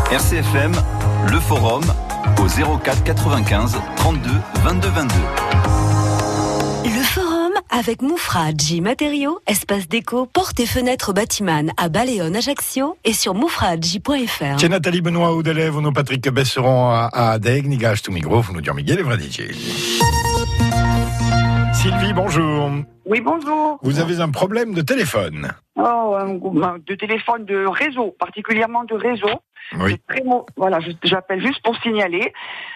RCFM, le forum au 04 95 32 22 22. Le forum avec Moufradji Matériaux, espace déco, portes et fenêtres bâtiment à Baleone, Ajaccio et sur moufradji.fr. C'è Nathalie Benoît au telefono, Patrick Besseron a Degniga, sto microfono di Miguel Vradicelli. Sylvie, bonjour. Oui, bonjour. Vous avez un problème de téléphone. De téléphone de réseau, particulièrement de réseau. Oui. C'est très voilà, j'appelle juste pour signaler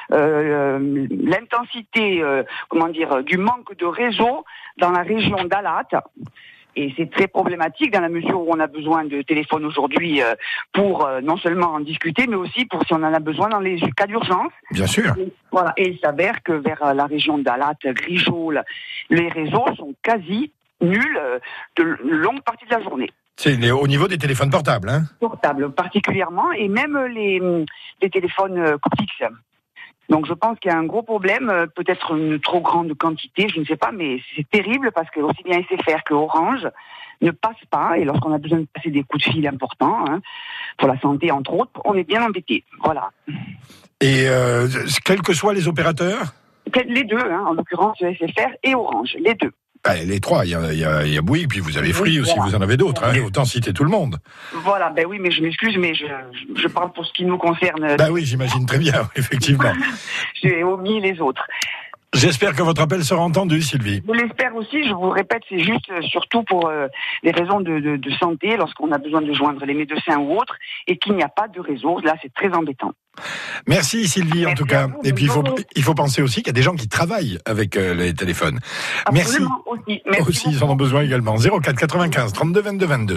l'intensité, du manque de réseau dans la région d'Alat. Et c'est très problématique dans la mesure où on a besoin de téléphone aujourd'hui pour non seulement en discuter, mais aussi pour si on en a besoin dans les cas d'urgence. Bien sûr. Et il s'avère que vers la région d'Alat, Grichot, les réseaux sont quasi nuls de longue partie de la journée. C'est au niveau des téléphones portables, hein? Portables particulièrement, et même les téléphones fixes. Donc je pense qu'il y a un gros problème, peut-être une trop grande quantité, je ne sais pas, mais c'est terrible parce que aussi bien SFR que Orange ne passent pas, et lorsqu'on a besoin de passer des coups de fil importants, pour la santé entre autres, on est bien embêté. Voilà. Et quels que soient les opérateurs? Les deux, en l'occurrence SFR et Orange, les deux. Les trois, il y a Bouygues, puis vous avez Free aussi, voilà. Vous en avez d'autres, autant citer tout le monde. Voilà, oui, mais je m'excuse, mais je parle pour ce qui nous concerne. Oui, j'imagine très bien, effectivement. J'ai omis les autres. J'espère que votre appel sera entendu, Sylvie. Je l'espère aussi, je vous répète, c'est juste surtout pour les raisons de santé, lorsqu'on a besoin de joindre les médecins ou autres, et qu'il n'y a pas de réseau. Là, c'est très embêtant. Merci Sylvie, en tout cas. Et puis il faut penser aussi qu'il y a des gens qui travaillent avec les téléphones. Absolument, merci. Merci aussi, ils en ont besoin également. 04 95 32 22 22.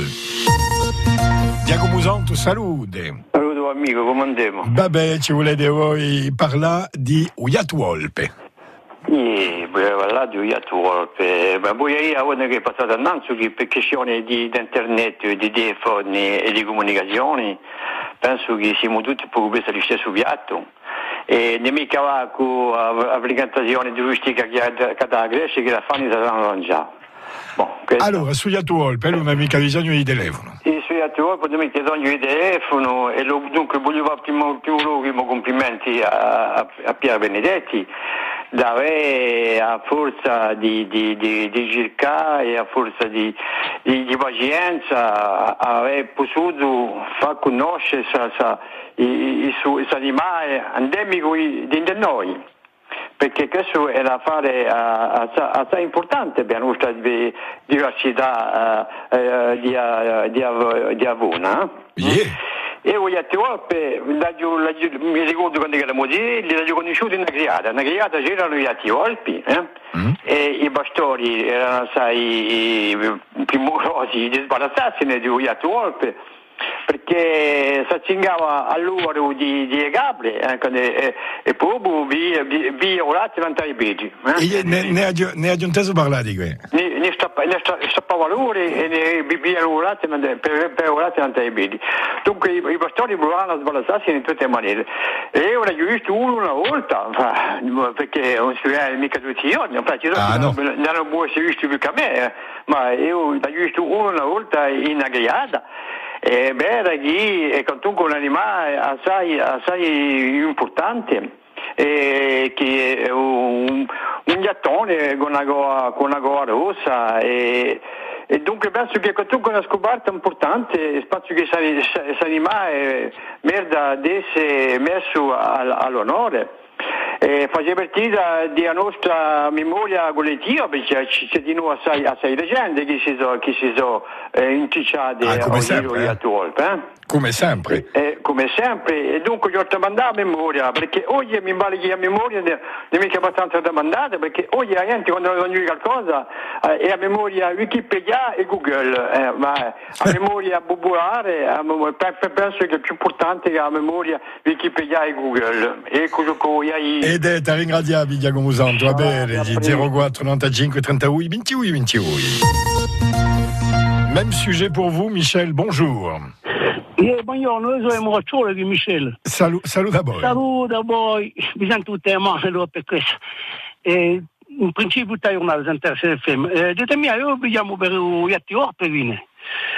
Diago Musanto, salute. Saluto amico, come andiamo? Vabbè, ci volete voi parlare di Uiatuolpe. Voglio parlare di Uiatuolpe, ma poi io che è passato innanzi per questioni di internet, di telefoni e di comunicazioni, penso che siamo tutti preoccupati dello stesso piatto. E non mica va con l'applicazione turistica che da Grecia che la fanno saranno lanciati. Allora, su Uiatuolpe non hai mica bisogno di telefono. Sì, su Uiatuolpe non hai mica bisogno di telefono e dunque voglio fare prima complimenti a Piero Benedetti, dove a forza di ricerca e a forza di pazienza aver potuto far conoscere questo animale endemico di noi, perché questo è un affare assai importante per la nostra diversità di Avona. Yeah. E Uiatuolpe, mi ricordo quando eravamo lì, li ho conosciuti in una criata c'erano gli Uiatuolpi, e i pastori erano assai timorosi di sbarazzarsene di Uiatuolpe, perché si accingava all'oro di capre e proprio via orati vantare i peti. Ne ha inteso parlare di questo? Ne stappava l'oro e via orati per orati vantare i peti. Dunque i pastori provavano a sbalazzarsi in tutte le maniere. E ora io ho visto uno una volta, perché non si vede mica tutti i giorni, infatti non può essere visto più che a me, ma io ho visto uno una volta in una grigliata. Era chi è comunque un animale assai importante, che è un gattone con una gola rossa e dunque penso che comunque è una scoperta importante, penso che questo animale merda di essere messo all'onore. Faceva partire della nostra memoria collettiva, perché c'è di noi assai leggende che si sono inticciate come sempre, come sempre. Come sempre, e dunque io ho domandato a memoria, perché oggi mi pare che a memoria non è mica abbastanza domandata, perché oggi la gente quando non dice qualcosa è a memoria Wikipedia e Google, ma a memoria popolare penso che è più importante che a memoria Wikipedia e Google. Ecco ed è ti ringraziamo Diago Musanto, va bene, 04 95 31 28 28. Même sujet pour vous, Michel, bonjour. Buongiorno, io sono Mocciolo di Michel. Saluta a voi. Saluta a voi, mi sento tutte le mani per questo. In principio tutta giornata sento RCFM. Ditemi, io vediamo per Uiatuolpe,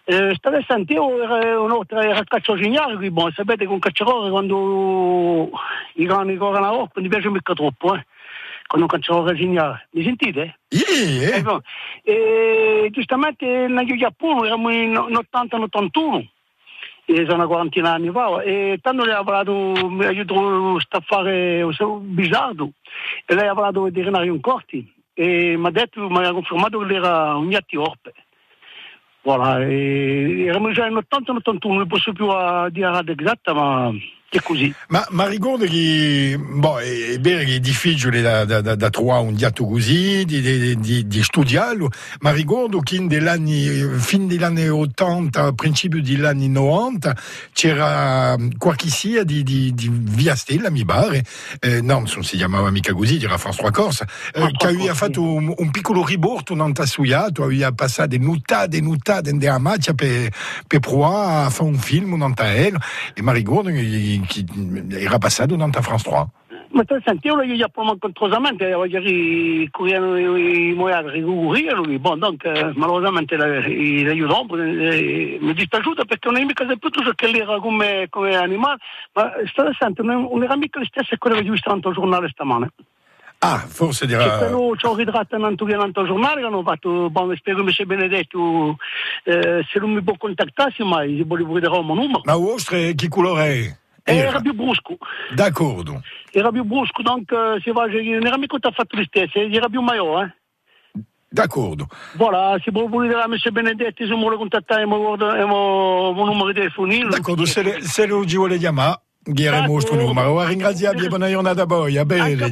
Stare sentendo un'altra caccia geniale, bon, sapete che un cacciatore quando i cani corrono a occhio mi piace mica troppo, quando un cacciatore geniale. Mi sentite? Yeah. Giustamente nel Giappone eravamo in 80-81, sono una quarantina anni fa, e tanto lei ha parlato, mi ha aiutato a fare un bizzardo, e lei ha parlato del veterinario in corti, e mi ha confermato che era un Yati Orpe. Voilà, eravamo già in 80-81, non posso più dire la data esatta, ma è così. Ma ricordo che è vero che è difficile da trovare un dato così, di studiarlo, ma ricordo che fin degli anni 80, principio degli anni 90, c'era qualche sia di Via Stella, mi pare, non si chiamava mica così, era France 3 Corsa, che aveva fatto un piccolo ribordo non tassuiato, aveva passato des nuttate nella macchia per provare a fare un film non taello, e mi ricordo che era passato durante France 3. Ma sentivo io già controsamente ieri correndo i moiagri lui, bon, donc malheureusamente l'aiuto mi è dispiaciuto perché non è mica saputo che lui era come animale, ma state sentendo non era mica le stesse quello che ho visto nel giornale stamane. Ah, forse dirà. Quello ci ho ritratto nel giornale che hanno fatto, spero che sia Benedetto, se non mi può contattare mai, se vuole vedere il mio numero. Ma vostro che colore era più brusco. D'accordo. Era più brusco, donc se va, non era mica fatto lo stesso, era più maior, D'accordo. Voilà, se vuole vedere a M. Benedetti, se vuole contattare il mio numero di telefonino. D'accordo, se lo vuole chiamare, diremo il nostro numero. Ringraziamo e buona giornata a voi. A bene,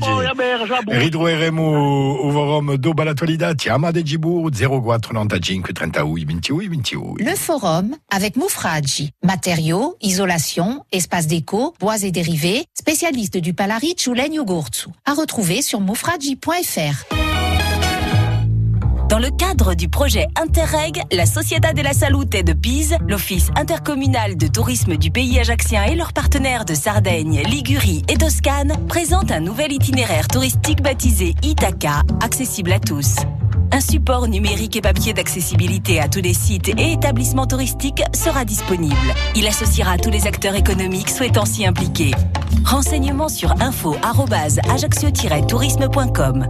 ritroveremo il forum dopo l'attualità. Chiama de Gibur 04 95 38 28 28. Le forum avec Moufradji. Matériaux, isolation, espace déco, bois et dérivés, spécialiste du Palaric ou Legno Gurtsu. À retrouver sur moufradji.fr. Dans le cadre du projet Interreg, la Sociedad de la Salute de Pise, l'Office intercommunal de tourisme du pays ajaccien et leurs partenaires de Sardaigne, Ligurie et Toscane présentent un nouvel itinéraire touristique baptisé Ithaca, accessible à tous. Un support numérique et papier d'accessibilité à tous les sites et établissements touristiques sera disponible. Il associera tous les acteurs économiques souhaitant s'y impliquer. Renseignements sur info@ajaccio-tourisme.com.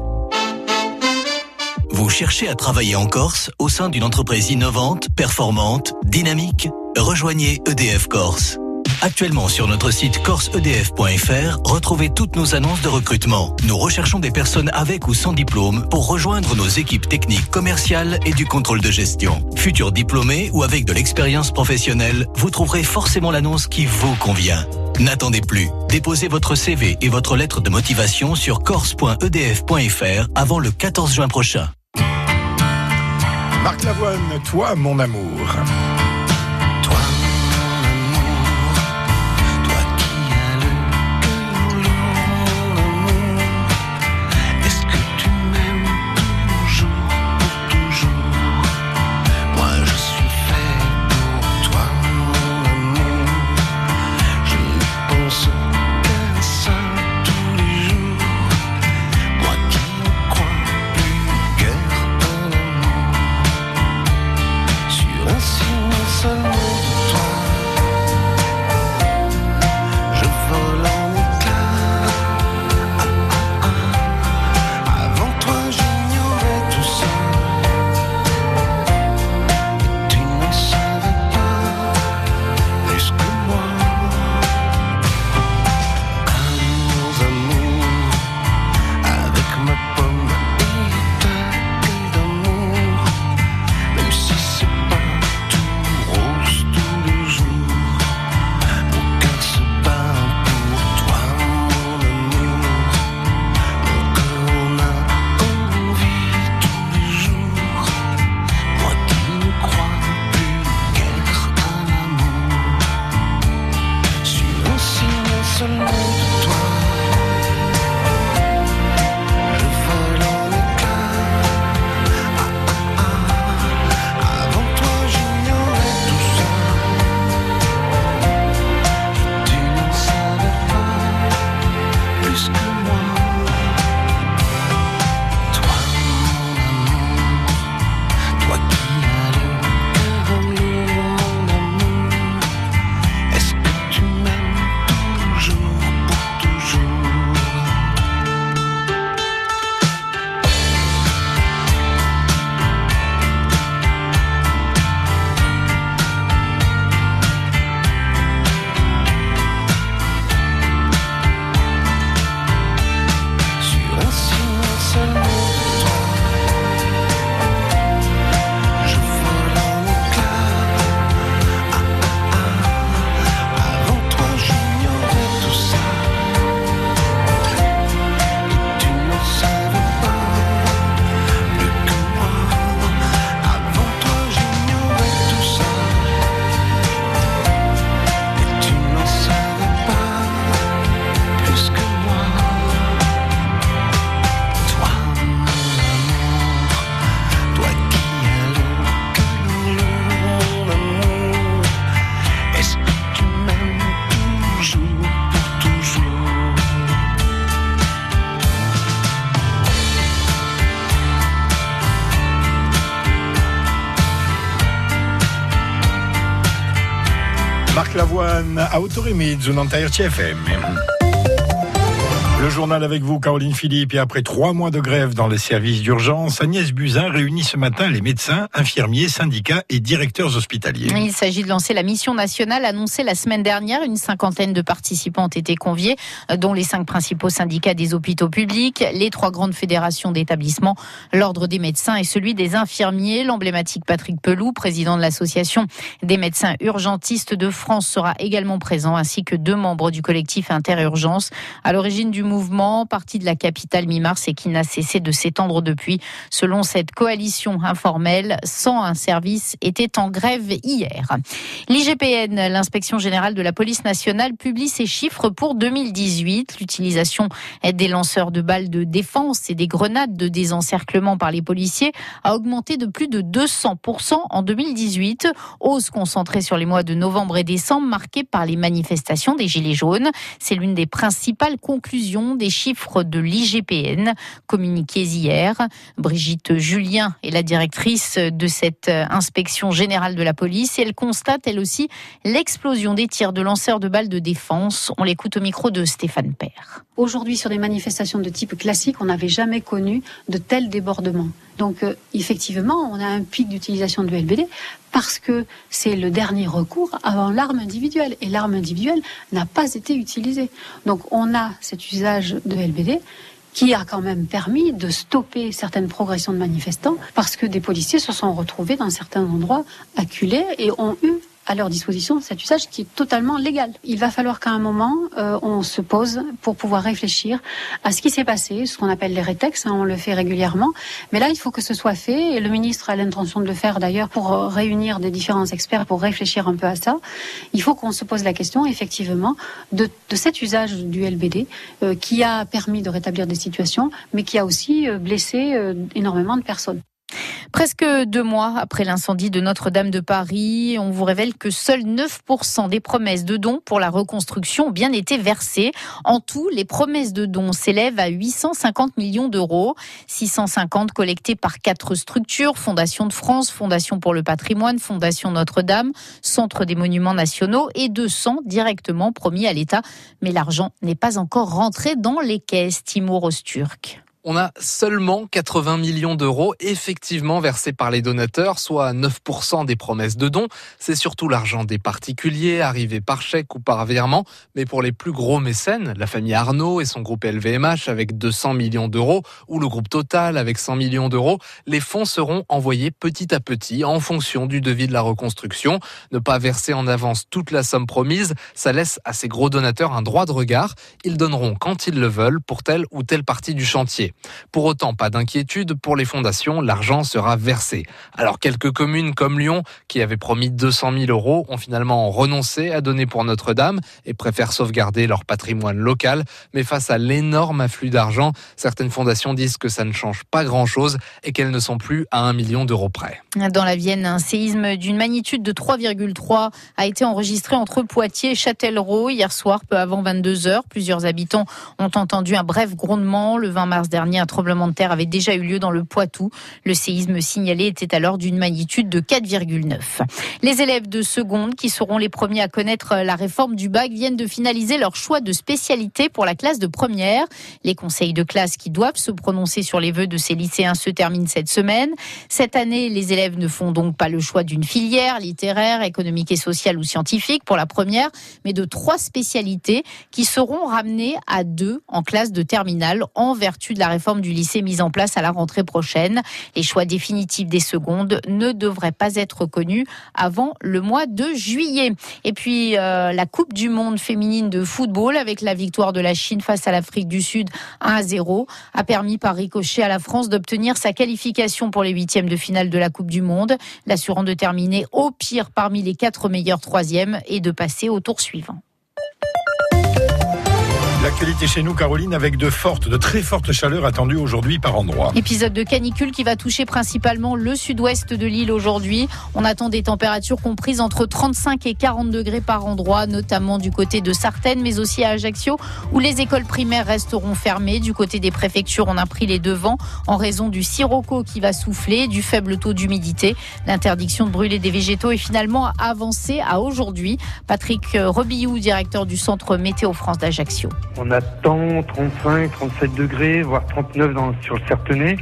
Vous cherchez à travailler en Corse au sein d'une entreprise innovante, performante, dynamique? Rejoignez EDF Corse. Actuellement sur notre site corseedf.fr, retrouvez toutes nos annonces de recrutement. Nous recherchons des personnes avec ou sans diplôme pour rejoindre nos équipes techniques, commerciales et du contrôle de gestion. Futurs diplômés ou avec de l'expérience professionnelle, vous trouverez forcément l'annonce qui vous convient. N'attendez plus. Déposez votre CV et votre lettre de motivation sur corse.edf.fr avant le 14 juin prochain. Marc Lavoine, toi mon amour. Silence Lavoine à Autorémide, zone entière TFM. Le journal avec vous, Caroline Philippe. Et après 3 mois de grève dans les services d'urgence, Agnès Buzyn réunit ce matin les médecins, infirmiers, syndicats et directeurs hospitaliers. Il s'agit de lancer la mission nationale annoncée la semaine dernière. Une 50aine de participants ont été conviés, dont les 5 principaux syndicats des hôpitaux publics, les 3 grandes fédérations d'établissements, l'Ordre des médecins et celui des infirmiers. L'emblématique Patrick Pelou, président de l'association des médecins urgentistes de France, sera également présent, ainsi que 2 membres du collectif Interurgence. À l'origine du mouvement, parti de la capitale mi-mars et qui n'a cessé de s'étendre depuis. Selon cette coalition informelle, 101 services étaient en grève hier. L'IGPN, l'inspection générale de la police nationale, publie ses chiffres pour 2018. L'utilisation des lanceurs de balles de défense et des grenades de désencerclement par les policiers a augmenté de plus de 200% en 2018. Hausse concentrée sur les mois de novembre et décembre, marquée par les manifestations des Gilets jaunes. C'est l'une des principales conclusions des chiffres de l'IGPN communiqués hier. Brigitte Julien est la directrice de cette inspection générale de la police et elle constate elle aussi l'explosion des tirs de lanceurs de balles de défense. On l'écoute au micro de Stéphane Père. Aujourd'hui, sur des manifestations de type classique, on n'avait jamais connu de tels débordements. Donc, effectivement, on a un pic d'utilisation du LBD parce que c'est le dernier recours avant l'arme individuelle. Et l'arme individuelle n'a pas été utilisée. Donc, on a cet usage de LBD qui a quand même permis de stopper certaines progressions de manifestants parce que des policiers se sont retrouvés dans certains endroits acculés et ont eu à leur disposition cet usage qui est totalement légal. Il va falloir qu'à un moment, on se pose pour pouvoir réfléchir à ce qui s'est passé, ce qu'on appelle les rétextes, on le fait régulièrement. Mais là, il faut que ce soit fait, et le ministre a l'intention de le faire d'ailleurs pour réunir des différents experts pour réfléchir un peu à ça. Il faut qu'on se pose la question, effectivement, de cet usage du LBD qui a permis de rétablir des situations, mais qui a aussi blessé énormément de personnes. Presque 2 mois après l'incendie de Notre-Dame de Paris, on vous révèle que seuls 9% des promesses de dons pour la reconstruction ont bien été versées. En tout, les promesses de dons s'élèvent à 850 millions d'euros. 650 collectés par 4 structures, Fondation de France, Fondation pour le patrimoine, Fondation Notre-Dame, Centre des monuments nationaux et 200 directement promis à l'État. Mais l'argent n'est pas encore rentré dans les caisses. Timur Osturk. On a seulement 80 millions d'euros effectivement versés par les donateurs, soit 9% des promesses de dons. C'est surtout l'argent des particuliers, arrivé par chèque ou par virement. Mais pour les plus gros mécènes, la famille Arnaud et son groupe LVMH avec 200 millions d'euros, ou le groupe Total avec 100 millions d'euros, les fonds seront envoyés petit à petit en fonction du devis de la reconstruction. Ne pas verser en avance toute la somme promise, ça laisse à ces gros donateurs un droit de regard. Ils donneront quand ils le veulent pour telle ou telle partie du chantier. Pour autant, pas d'inquiétude, pour les fondations, l'argent sera versé. Alors quelques communes comme Lyon, qui avaient promis 200 000 euros, ont finalement renoncé à donner pour Notre-Dame et préfèrent sauvegarder leur patrimoine local. Mais face à l'énorme afflux d'argent, certaines fondations disent que ça ne change pas grand-chose et qu'elles ne sont plus à 1 million d'euros près. Dans la Vienne, un séisme d'une magnitude de 3,3 a été enregistré entre Poitiers et Châtellerault hier soir, peu avant 22h. Plusieurs habitants ont entendu un bref grondement. Le 20 mars dernier, un tremblement de terre avait déjà eu lieu dans le Poitou. Le séisme signalé était alors d'une magnitude de 4,9. Les élèves de seconde, qui seront les premiers à connaître la réforme du bac, viennent de finaliser leur choix de spécialité pour la classe de première. Les conseils de classe qui doivent se prononcer sur les vœux de ces lycéens se terminent cette semaine. Cette année, les élèves ne font donc pas le choix d'une filière littéraire, économique et sociale ou scientifique pour la première, mais de 3 spécialités qui seront ramenées à 2 en classe de terminale en vertu de la réforme du lycée mise en place à la rentrée prochaine. Les choix définitifs des secondes ne devraient pas être connus avant le mois de juillet. Et puis la Coupe du monde féminine de football avec la victoire de la Chine face à l'Afrique du Sud 1-0 a permis par ricochet à la France d'obtenir sa qualification pour les 8e de finale de la Coupe du monde, l'assurant de terminer au pire parmi les 4 meilleurs 3e et de passer au tour suivant. L'actualité chez nous, Caroline, avec de très fortes chaleurs attendues aujourd'hui par endroits. Épisode de canicule qui va toucher principalement le sud-ouest de l'île aujourd'hui. On attend des températures comprises entre 35 et 40 degrés par endroit, notamment du côté de Sartène, mais aussi à Ajaccio, où les écoles primaires resteront fermées. Du côté des préfectures, on a pris les devants en raison du sirocco qui va souffler, du faible taux d'humidité. L'interdiction de brûler des végétaux est finalement avancée à aujourd'hui. Patrick Rebillou, directeur du centre Météo France d'Ajaccio. On attend 35, 37 degrés, voire 39 sur le Certenais.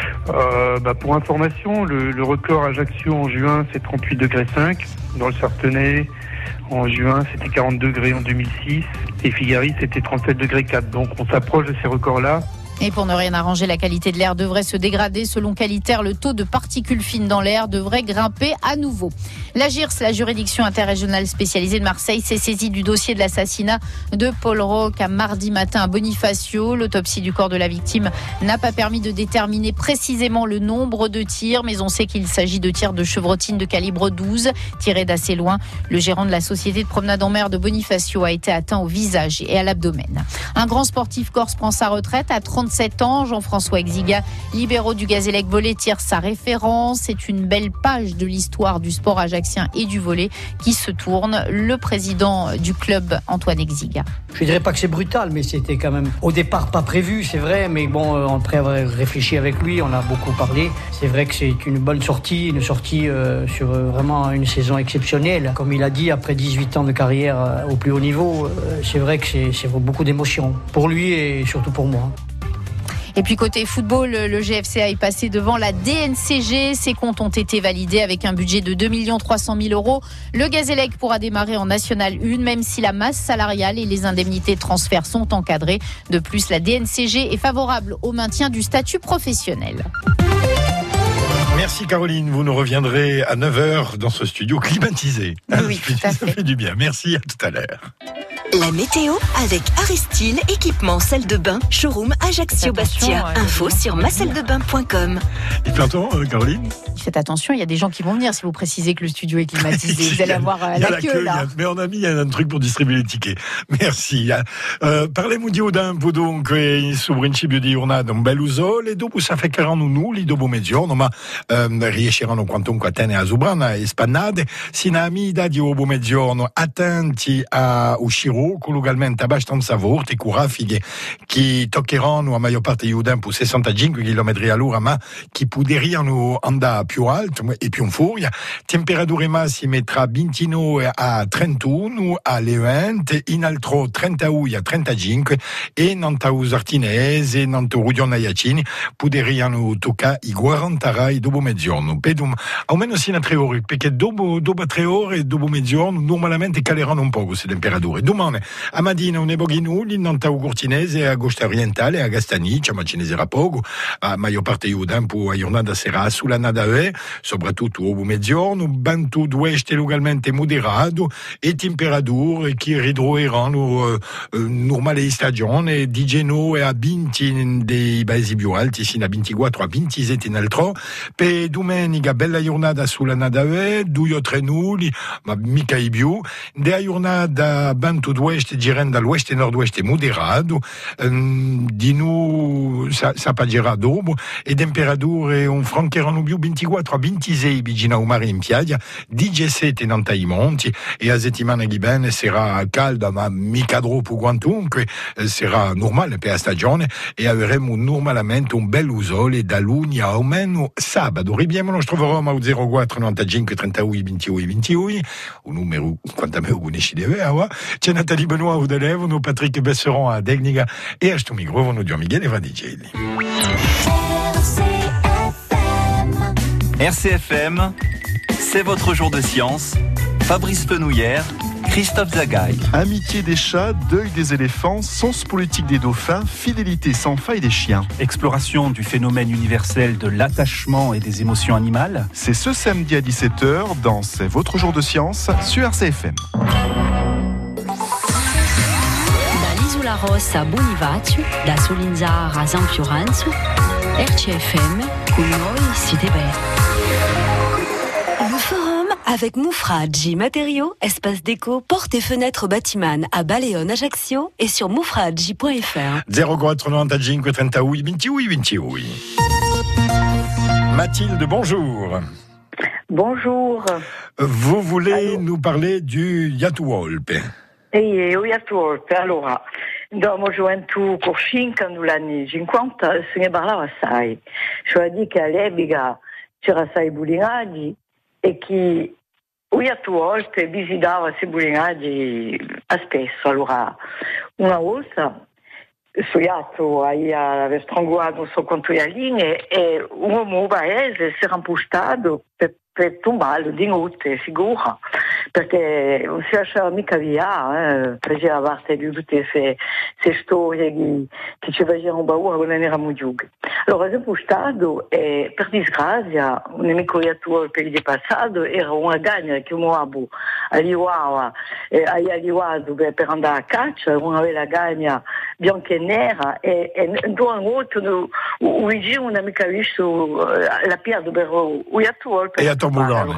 Pour information, le record Ajaccio en juin, c'est 38,5 degrés. Dans le Certenais, en juin, c'était 40 degrés en 2006. Et Figari, c'était 37,4 degrés. Donc on s'approche de ces records-là. Et pour ne rien arranger, la qualité de l'air devrait se dégrader. Selon Qualitaire, le taux de particules fines dans l'air devrait grimper à nouveau. La JIRS, la juridiction interrégionale spécialisée de Marseille, s'est saisie du dossier de l'assassinat de Paul Roch à mardi matin à Bonifacio. L'autopsie du corps de la victime n'a pas permis de déterminer précisément le nombre de tirs, mais on sait qu'il s'agit de tirs de chevrotine de calibre 12, tirés d'assez loin. Le gérant de la société de promenade en mer de Bonifacio a été atteint au visage et à l'abdomen. Un grand sportif corse prend sa retraite à 37 ans. Jean-François Exiga, libéraux du Gazélec Volley, tire sa référence. C'est une belle page de l'histoire du sport ajaccien et du volley qui se tourne. Le président du club, Antoine Exiga. Je ne dirais pas que c'est brutal, mais c'était quand même au départ pas prévu, c'est vrai. Mais bon, après avoir réfléchi avec lui, on a beaucoup parlé. C'est vrai que c'est une bonne sortie, sur vraiment une saison exceptionnelle. Comme il a dit, après 18 ans de carrière au plus haut niveau, c'est vrai que c'est beaucoup d'émotions pour lui et surtout pour moi. Et puis côté football, le GFCA est passé devant la DNCG. Ses comptes ont été validés avec un budget de 2 300 000 €. Le Gazélec pourra démarrer en National 1, même si la masse salariale et les indemnités de transfert sont encadrées. De plus, la DNCG est favorable au maintien du statut professionnel. Merci Caroline, vous nous reviendrez à 9h dans ce studio climatisé. Oui, tout à fait. Ça fait du bien, merci, à tout à l'heure. La météo avec Aristil, équipement salle de bain, showroom Ajaccio-Bastia. Info sur masalledebain.com. Il fait un temps, Caroline ? Faites attention, il y a des gens qui vont venir si vous précisez que le studio est climatisé. Vous allez avoir la queue là. Mais on a mis un truc pour distribuer les tickets. Merci. Parlez-moi di Udin, dunque, su principio di giornata un bello sole, dopo si affeccheranno nulli dopo mezzogiorno, ma riusciranno quantunque a tenere a Zubrana e spannate. Sinamida di dopo mezzogiorno, attenti a uscire colloquialmente abbastanza forti, con raffiche che toccheranno a maggior parte di Udin per 65 km all'ora, ma che potranno andare più alto e più in furia. Temperature massime tra 29 a 31 a Levante, in altro 32 a 35 e Nanta Usartinese, Nanta Rudione Iacini potranno toccare i 40 rai dopo mezzogiorno. Pedum, almeno sino a 3 ore, perché dopo 3 ore, dopo mezzogiorno, normalmente caleranno un po' queste temperature. Domani a Madina un Eboghinulli, Nanta Ugurtinese, a Costa Orientale, a Gastaniccia, ma cinesera poco, a maggior parte di Udin, a giornata sera sulla Nadae, soprattutto a mezzogiorno, vento d'ouest localmente moderato e temperature che ridroeranno normale di stagione, di Genoa a 20 dei paesi più alti, sino a 24 a 27 in altro. Per domenica bella giornata sulla Nadae, 2 o 3 nulli, ma mica i più. De giornata vento d'ouest girando dall'ouest e nord-ouest moderato, di noi sapaggerà dopo, e temperature un francheranno più 24 a 26 vicino al mare in piaggia, 17 in ai monti, e la settimana che viene sarà calda ma mica troppo quantunque, sarà normale per la stagione e avremo normalmente un bel sole da lunedì a almeno sabato. Ribiamo nostro forum al 04 95 31 21 21, un numero quanto me conosci di avere. C'è Nathalie Benoît au Delevano, Patrick Besseron à Degniga et à ce micro, nous disons Miguel Evadicelli. RCFM, c'est votre jour de science. Fabrice Fenouillère, Christophe Zagaï. Amitié des chats, deuil des éléphants, sens politique des dauphins, fidélité sans faille des chiens. Exploration du phénomène universel de l'attachement et des émotions animales. C'est ce samedi à 17h dans C'est votre jour de science sur RCFM. Dall'Isola Rossa a Bonifacio, da Solinzara a San Fiorenzo, RCFM, con noi siete bene. Le forum Avec Moufragi Matériaux, espace déco, portes et fenêtres bâtiment à Baleone, Ajaccio et sur moufragi.fr. 0495 38 28 28. Mathilde, bonjour. Bonjour. Vous voulez nous parler du Yatuolpe? Il Yatuolpe, allora, dopo gioventù con 5 anni 50 se ne parlava assai, cioè di che all'epoca c'era assai bullinaggi e che il Yatuolpe visitava questi bullinaggi spesso. Allora, una volta su Yatto aveva strangolato il suo controialine e un uomo paese si era impostato per tombare di notte, figura, perché non si lasciava mica via, faceva parte di tutte queste storie che ci facevano paura quando eravamo giovani. Allora si è impostato e per disgrazia un nemico Yatuolpe di passato era una gagna che un uomo arrivava per andare a caccia, una bella gagna bianca e nera e una volta un vicino non ha mica visto la piazza per il Yatuolpe. E a Tombulone.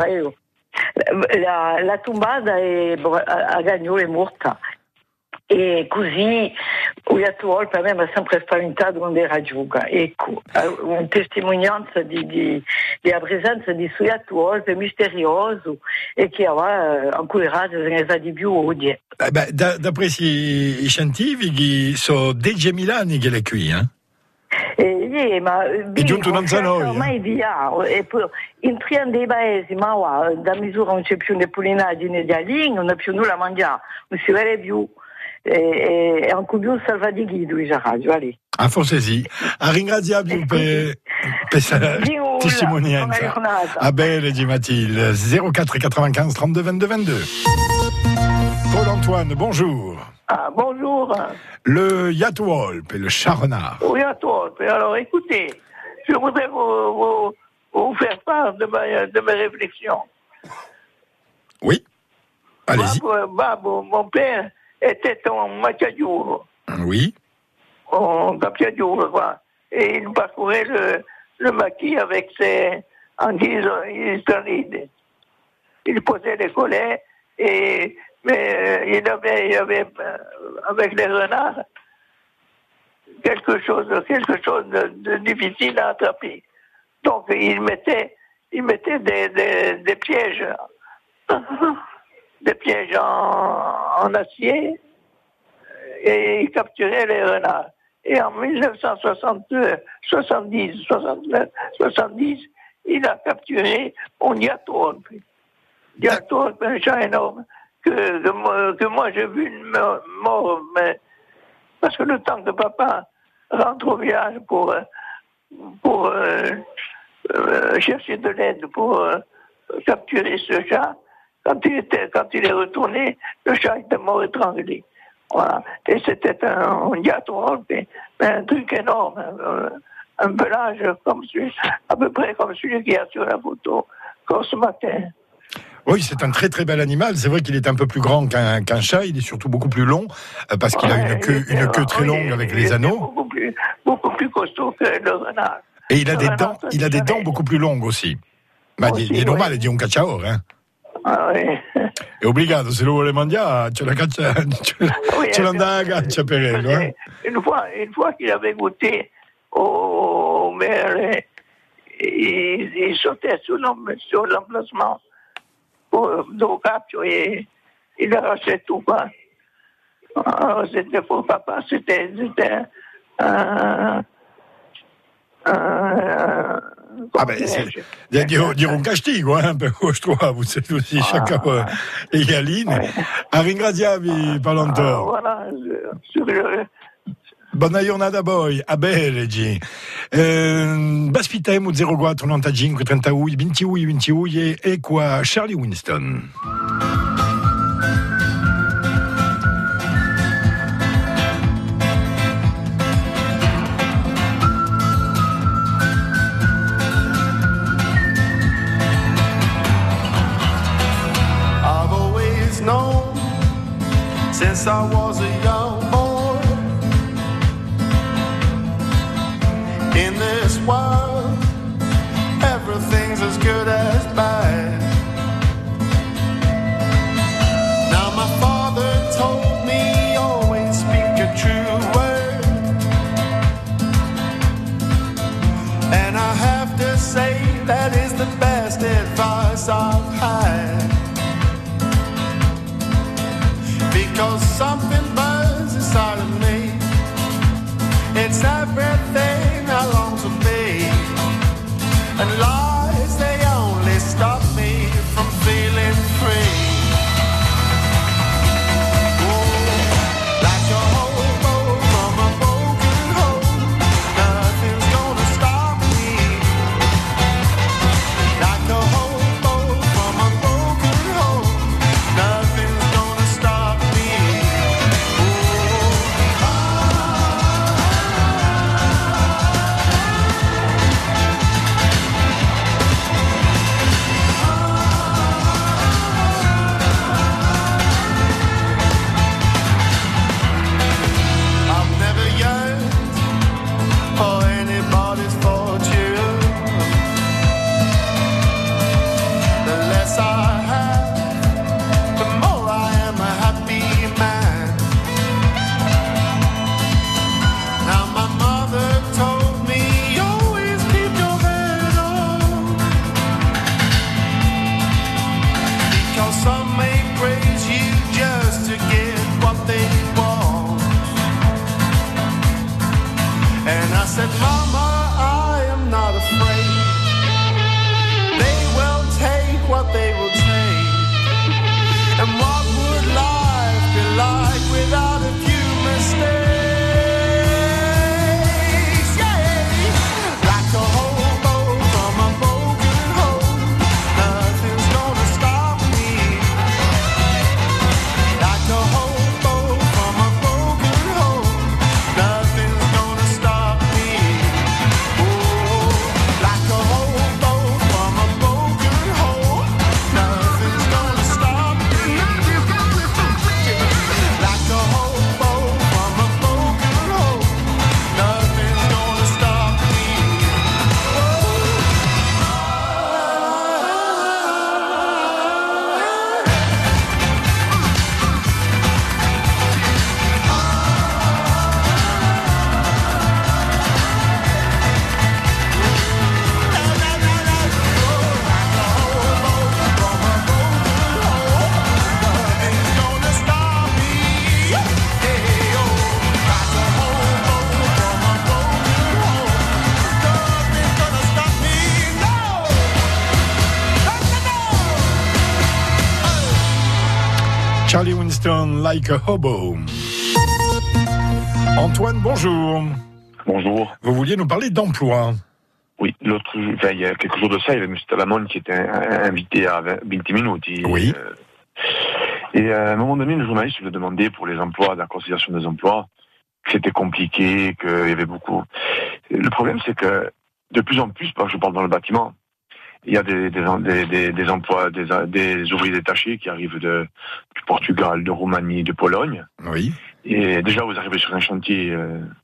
La tombata a Gagnolo è morta. E così il Yatuolpe a me mi ha sempre spaventato quando era giovane. Ecco, una testimonianza della presenza di questo Yatuolpe misterioso e che aveva ancora se ne sa di più oggi. D'après i scientifici, sono 10.000 anni che è qui, ma è giunto un anzano ormai via e poi in tre dei paesi ma da misura non c'è più né pollinaggi né dialini, non c'è più nulla a mangiare, non si vede più e anche più salvadighido i radio lì. Forse sì. Ringraziabile per questa testimonianza. A bene Mathilde. 04 95 32 22 22. Paul-Antoine, bonjour. Bonjour. Le Yatuolpe, le chat renard. Le Yatuolpe. Alors écoutez, je voudrais vous faire part de mes réflexions. Oui. Allez-y. Babo, mon père était en Macchiadiuro. Oui. En Macchiadiuro, quoi. Et il parcourait le maquis avec ses anguilles israéliennes. Il posait les collets mais il avait avec les renards quelque chose de difficile à attraper. Donc il mettait des pièges en acier et il capturait les renards. Et en 1970, il a capturé un Yatuolpe. Yatuolpe, un chat énorme. Que moi j'ai vu mort, mais parce que le temps que papa rentre au village pour chercher de l'aide pour capturer ce chat, quand il est retourné, le chat était mort étranglé. Voilà. Et c'était un Yatuolpe, mais un truc énorme, un pelage comme celui, à peu près comme celui qu'il y a sur la photo, comme ce matin. Oui, c'est un très très bel animal. C'est vrai qu'il est un peu plus grand qu'un chat. Il est surtout beaucoup plus long parce qu'il a une queue très longue avec les anneaux. Beaucoup plus costaud que le renard. Et il a des dents beaucoup plus longues aussi. Il est normal, di un cacciatore, hein. Ah oui. È obbligato, se lo vuole mangiare, ce l'andava a caccia per lui. Hein? Une fois qu'il avait goûté au merle, il sautait sur l'emplacement. Au capio et il arrachait tout, quoi. Alors, c'était pour papa, c'était dire un castigo, per questo vous siete aussi chacun egaline. Ringraziavi, Palantor. Voilà, Buona giornata a voi, a Belgi. Baspitemo 04 95 31 28 28 e qua Charlie Winston. I've always known since I was a young boy. In this world, everything's as good as bad. something buzz inside of me. It's everything I long to be. And lies, they only stop me from feeling free. Like a hobo from a broken home, nothing's gonna stop me. Like a hobo from a broken home, nothing's gonna stop me. I've never yearned for anybody's fortune. The less I have, the more I am a happy man. Now my mother told me, always keep your head on, because some may praise you just to get what they want. And I said, Mama, I am not afraid. They will take what they will take. And what would life be like without a few mistakes? Yeah. Like a hobo from a broken home, nothing's gonna stop me. Like a hobo from a broken home, nothing's gonna stop me. Oh, like a hobo from a broken home, nothing's gonna stop me. Like a hobo from a broken home, nothing's gonna stop me. Charlie Winston, Like a Hobo. Antoine, bonjour. Bonjour. Vous vouliez nous parler d'emploi. Oui, il y a quelques jours de ça, il y avait M. Talamone qui était invité à 20 minutes. Oui. Et à un moment donné, le journaliste lui a demandé pour les emplois, la conciliation des emplois, que c'était compliqué, qu'il y avait beaucoup. Le problème, c'est que de plus en plus, je parle dans le bâtiment, il y a des emplois, des ouvriers détachés qui arrivent du Portugal, de Roumanie, de Pologne. Oui. Et déjà, vous arrivez sur un chantier,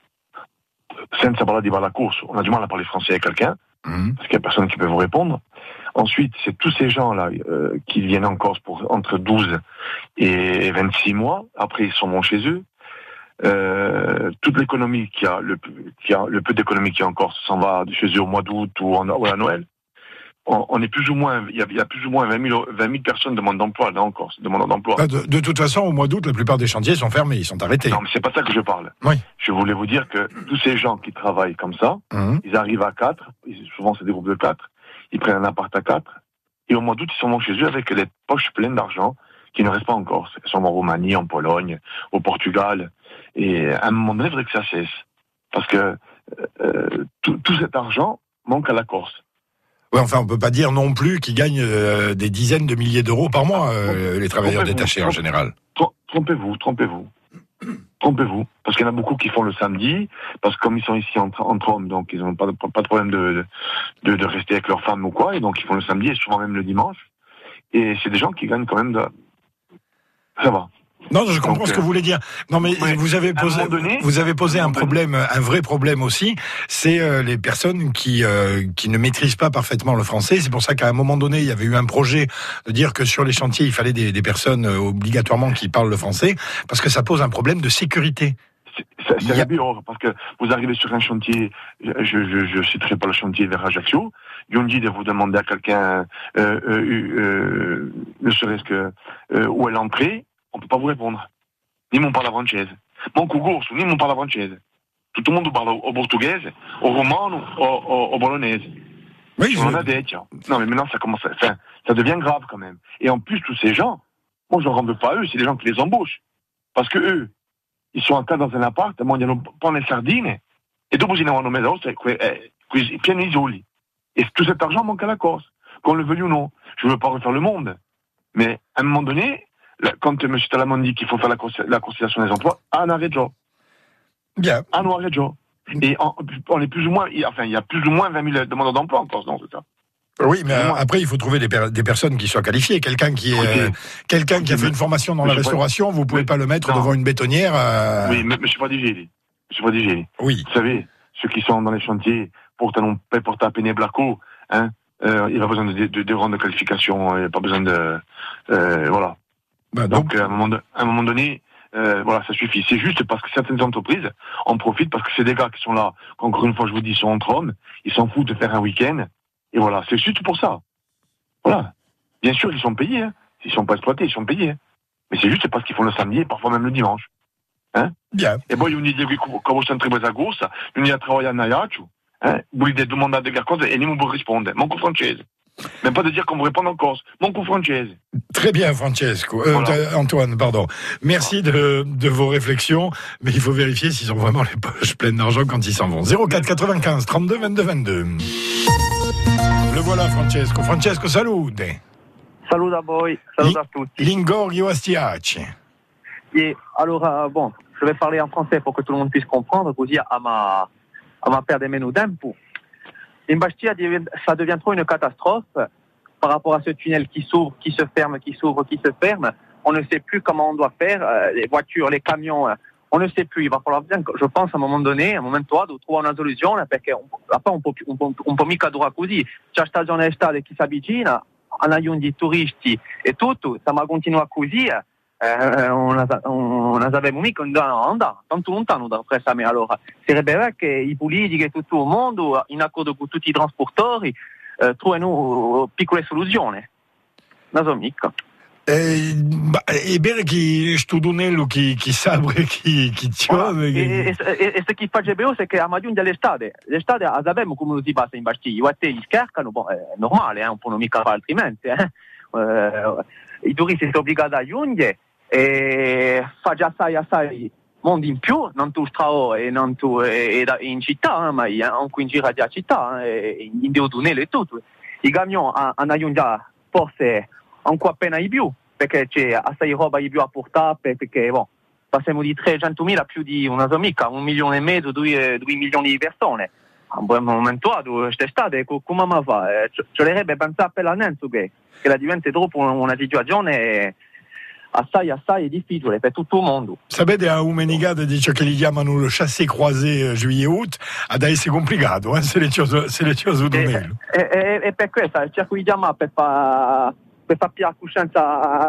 senza parlare di la course, on a du mal à parler français avec quelqu'un, parce qu'il n'y a personne qui peut vous répondre. Ensuite, c'est tous ces gens-là qui viennent en Corse pour entre 12 et 26 mois. Après, ils sont bons chez eux. Toute l'économie le peu d'économie qu'il y a en Corse s'en va de chez eux au mois d'août ou à Noël. On est plus ou moins, il y a plus ou moins 20 000 personnes demandent d'emploi là en Corse, demandant d'emploi. De toute façon, au mois d'août, la plupart des chantiers sont fermés, ils sont arrêtés. Non, mais c'est pas ça que je parle. Oui. Je voulais vous dire que tous ces gens qui travaillent comme ça, ils arrivent à 4, souvent c'est des groupes de 4, ils prennent un appart à 4, et au mois d'août, ils sont bons chez eux avec les poches pleines d'argent qui ne restent pas en Corse. Ils sont en Roumanie, en Pologne, au Portugal, et à un moment donné, il faudrait que ça cesse. Parce que tout cet argent manque à la Corse. Oui, enfin, on peut pas dire non plus qu'ils gagnent des dizaines de milliers d'euros par mois, les travailleurs détachés en général. Trompez-vous. Parce qu'il y en a beaucoup qui font le samedi, parce que comme ils sont ici entre hommes, donc ils n'ont pas de problème de rester avec leur femme ou quoi, et donc ils font le samedi et souvent même le dimanche. Et c'est des gens qui gagnent quand même ça va. Non, je comprends ce que vous voulez dire. Non, mais vous avez posé un problème, un vrai problème aussi. C'est les personnes qui ne maîtrisent pas parfaitement le français. C'est pour ça qu'à un moment donné, il y avait eu un projet de dire que sur les chantiers, il fallait des personnes obligatoirement qui parlent le français, parce que ça pose un problème de sécurité. C'est rébior, parce que vous arrivez sur un chantier, je citerai pas le chantier vers Ajaccio, ils ont dit de vous demander à quelqu'un, ne serait-ce que où est l'entrée, on peut pas vous répondre. ni mon parle francese. Manco corso, ni mon parle francese. Tout le monde parle au portugais, au romano, au bolognaise. Oui, on a des tiens. Non, mais maintenant, ça devient grave quand même. Et en plus, tous ces gens, moi, je ne veux pas eux, c'est les gens qui les embauchent. Parce que eux, ils sont en cas dans un appart, mangiano pane e sardine, et dopo si ne vanno mezza ostia, pieni isoli. Et tout cet argent manque à la Corse, qu'on le veuille ou non. Je ne veux pas refaire le monde. Mais à un moment donné, quand M. Talamon dit qu'il faut faire la conciliation des emplois, on arrête. Bien. On arrête. Et on est plus ou moins, enfin, il y a plus ou moins 20 000 demandeurs d'emploi en Corse, non, c'est ça? Oui, mais après, il faut trouver des personnes qui soient qualifiées. Quelqu'un qui a fait une formation dans la restauration, vous ne pouvez pas le mettre devant une bétonnière. Oui, mais je suis pas digéré. Oui. Vous savez, ceux qui sont dans les chantiers, portent à peine blaco, hein, il n'y a pas besoin de grandes qualifications, il n'y a pas besoin de, voilà. Donc, à un moment donné, voilà, ça suffit. C'est juste parce que certaines entreprises en profitent, parce que c'est des gars qui sont là, encore une fois, je vous dis, ils sont entre hommes, ils s'en foutent de faire un week-end, et voilà, c'est juste pour ça. Voilà. Bien sûr, ils sont payés, hein. S'ils ne sont pas exploités, ils sont payés. Hein. Mais c'est juste parce qu'ils font le samedi et parfois même le dimanche. Hein? Bien. Et bon, il y a une idée que vous êtes très à gauche, il y a travaillé à Ayachu, hein, vous voulez demander des choses et nous vous répondez. Mon coup française. Même pas de dire qu'on vous répond en Corse. Mon coup française. Très bien, Francesco. Antoine, pardon. Merci de vos réflexions, mais il faut vérifier s'ils ont vraiment les poches pleines d'argent quand ils s'en vont. 04 95 32 22 22. Le voilà, Francesco. Francesco, salute. Salut a voi, salut a tutti. L'Ingorio Astiaci. Et alors, bon, je vais parler en français pour que tout le monde puisse comprendre, così à ma perdre meno tempo. In Bastia, ça devient trop une catastrophe par rapport à ce tunnel qui s'ouvre, qui se ferme, qui s'ouvre, qui se ferme. On ne sait plus comment on doit faire, les voitures, les camions, on ne sait plus. Il va falloir bien, je pense, à un moment donné, a un momento di trovare una soluzione, perché après un po' mica dura così. C'è stagione estate che si avvicina, hanno di turisti e tutto, se ma continua così, non abbiamo mica andare tanto lontano da questa me. Allora, sarebbe vero che i politici e tutto il mondo, in accordo con tutti i trasportatori, trovano piccole soluzioni. Non so mica. È bene che studunello chi sabre chi ciove. E se chi fa GBO è che a maggiunge l'estate sappiamo come lo si passa in Bastia, i guatelli scaricano, è normale, un po' non mica fa altrimenti. I turisti sono obbligati a giungere e fa già assai mondi in più, non tu strao e non tu in città, ma anche in giro della città, in due tunnel e tutto. I camion hanno aggiunto forse ancora appena di più, perché c'è assai roba di più a portare, perché bon, passiamo di 300.000 più di una mica, 1,5 milioni, 2 milioni di persone. A un buon momento, quest'estate, come ma fa? Ci vorrebbe pensare per l'annuncio che la diventa troppo una situazione assai difficile per tutto il mondo. Sapete, a Umenigade dice che li chiamano lo chassé croisé juillet-août, ad essere complicato, se le ciose donello. E per questo cerco di chiamare per fare più coscienza,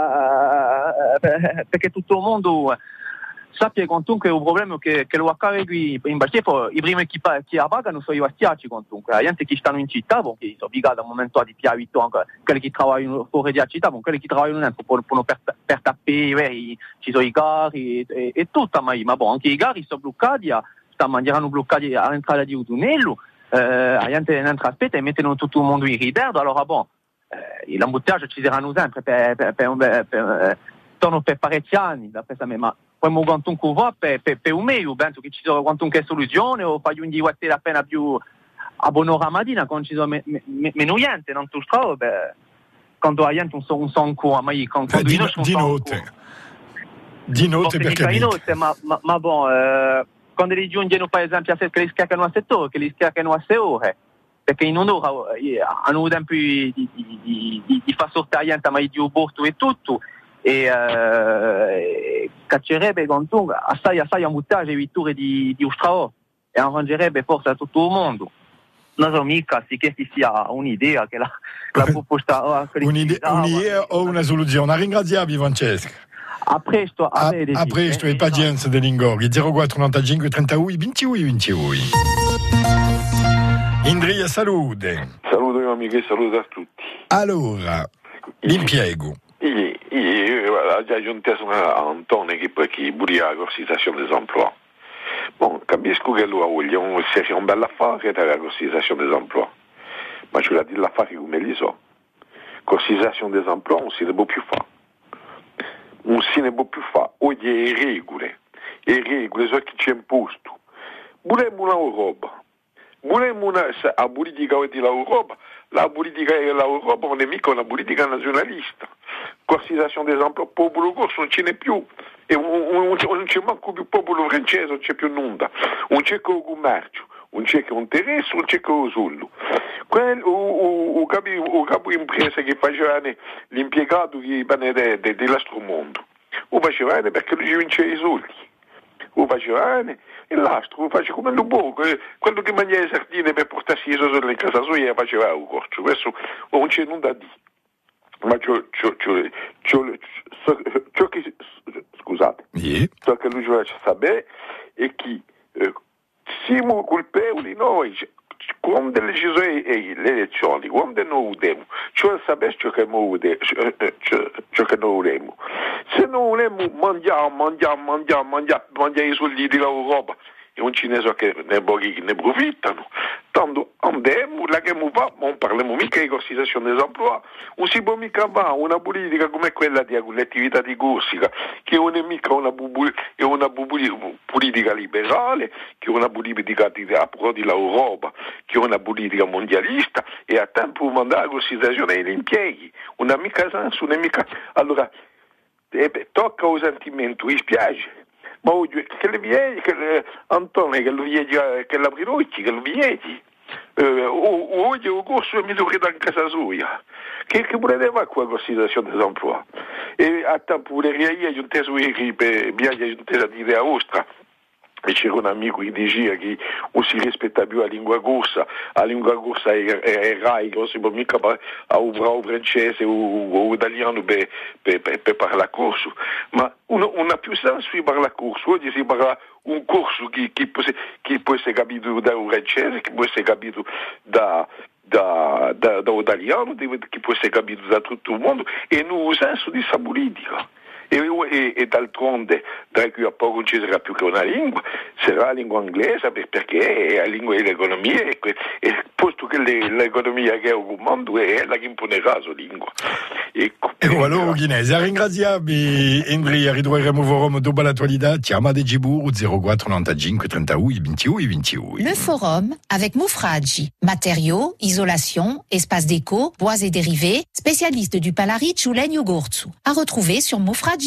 perché tutto il mondo sappia quantunque un problema che lo accade qui in Bastia, i primi che pagano sono i bastiaci quantunque, la gente che stanno in città, che sono obbligati a un momento di più anche quelli che lavorano fuori dalla città, quelli che lavorano dentro per tappare, ci sono i gari e tutto, ma bon, anche i gari sono bloccati, erano bloccati all'entrata di un tunnel, la gente non aspetta e mettono tutto il mondo in ritardo, allora bon, l'embouteillage ci saranno sempre torno per parecchi anni, ma poi quantunque va per un mese, penso che ci sono quantunque soluzione, o fai un guattare appena più a buon'ora mattina, quando ci sono meno gente, non tu trovo, quando la gente un son qua, ma quando di notte perché di notte, ma bon, quando li giungono per esempio che li scaricano a 7 ore, che li scaricano a 6 ore, perché in un'ora hanno avuto tempo di far sortire la gente, ma di aborto e tutto, e caccerebbe assai embouteillage e vitture di Ustrao e arrangerebbe forse a tutto il mondo. Non so mica che sia un'idea che la proposta un'idea o una soluzione. Ringraziavi Francesca. A presto, a presto e pazienza dell'Ingorghi. 04 95 31 28 28. Indria, salute. Saluto amici e saluto a tutti. Allora, l'impiego. aggiunto a Antone qui buria la corsisation des emplois. Bon, capisco che lui vogliono sia un bel affare la corsisation des emplois, ma je l'ai dit l'affare come li so. Corsisation des emplois non si ne può più fare. Non si ne può più fare. Oggi le regole sono che c'è imposto. Volemo un'Europa. Volemo a politica dell'Europa. La politica dell'Europa non è mica una politica nazionalista. Corsisation des emplois, popolo corso non ce n'è più. E non c'è manco più popolo francese, non c'è più nulla. Non c'è che il commercio, non c'è che un interesse, non c'è che il soldo. O capo impresa che faceva l'impiegato dell'altro mondo. O faceva perché lui vinceva i soldi. O faceva e l'altro faceva come lo poco, quello che mangiava le sardine per portarsi i soldi in casa sua faceva il corso. Questo non c'è nulla da dire. Ma ciò che lui vuole sapere è che siamo colpevoli noi, quando le elezioni, quando noi votiamo, cioè sapere ciò che noi vogliamo. Se non vogliamo mangiare i soldi dell'Europa, e un cinese che ne profittano. Tanto andiamo, la che va, non parliamo mica di corsisation des emplois, non si può mica fare una politica come quella di collettività di Corsica, che non è mica una politica liberale, che è una politica di dell'Europa, che è una politica mondialista, e a tempo mandare la corsisation degli impieghi, non ha mica senso, non è mica... Allora, tocca il sentimento, mi spiace. Ma oggi che le vieni, Antonio che lo vieni, che la Prirocchi, che lo vieni, oggi il corso mi dovrei dare in casa sua. Che volete fare con la corsisation des emplois? E a tempo pure io ho inteso che mi ha inteso di idea vostra. E c'era un amico che diceva che non si rispetta più la lingua corsa è RAI, non si può mica a un francese o italiano per parlare corso, ma non ha più senso di parlare corso, oggi si parla un corso che può essere capito da un francese, che può essere capito da un italiano, che può essere capito da tutto il mondo, e non ha senso di questa politica. E d'altronde, da qui a poco non ci sarà più che una lingua, sarà la lingua inglese perché è la lingua dell'economia e posto che l'economia che è il mondo è la che imponerà la sua lingua. Ecco, allora Ghinese, ringraziabi Andrea, ritroveremo forum dopo l'attualità, chiama de Gibur 0495 31 21 21. Le forum avec Moufradji, matériaux, isolation, espace déco, bois et dérivés, spécialiste du Palaric ou Legno Gorzu. À retrouver sur moufradji.fr.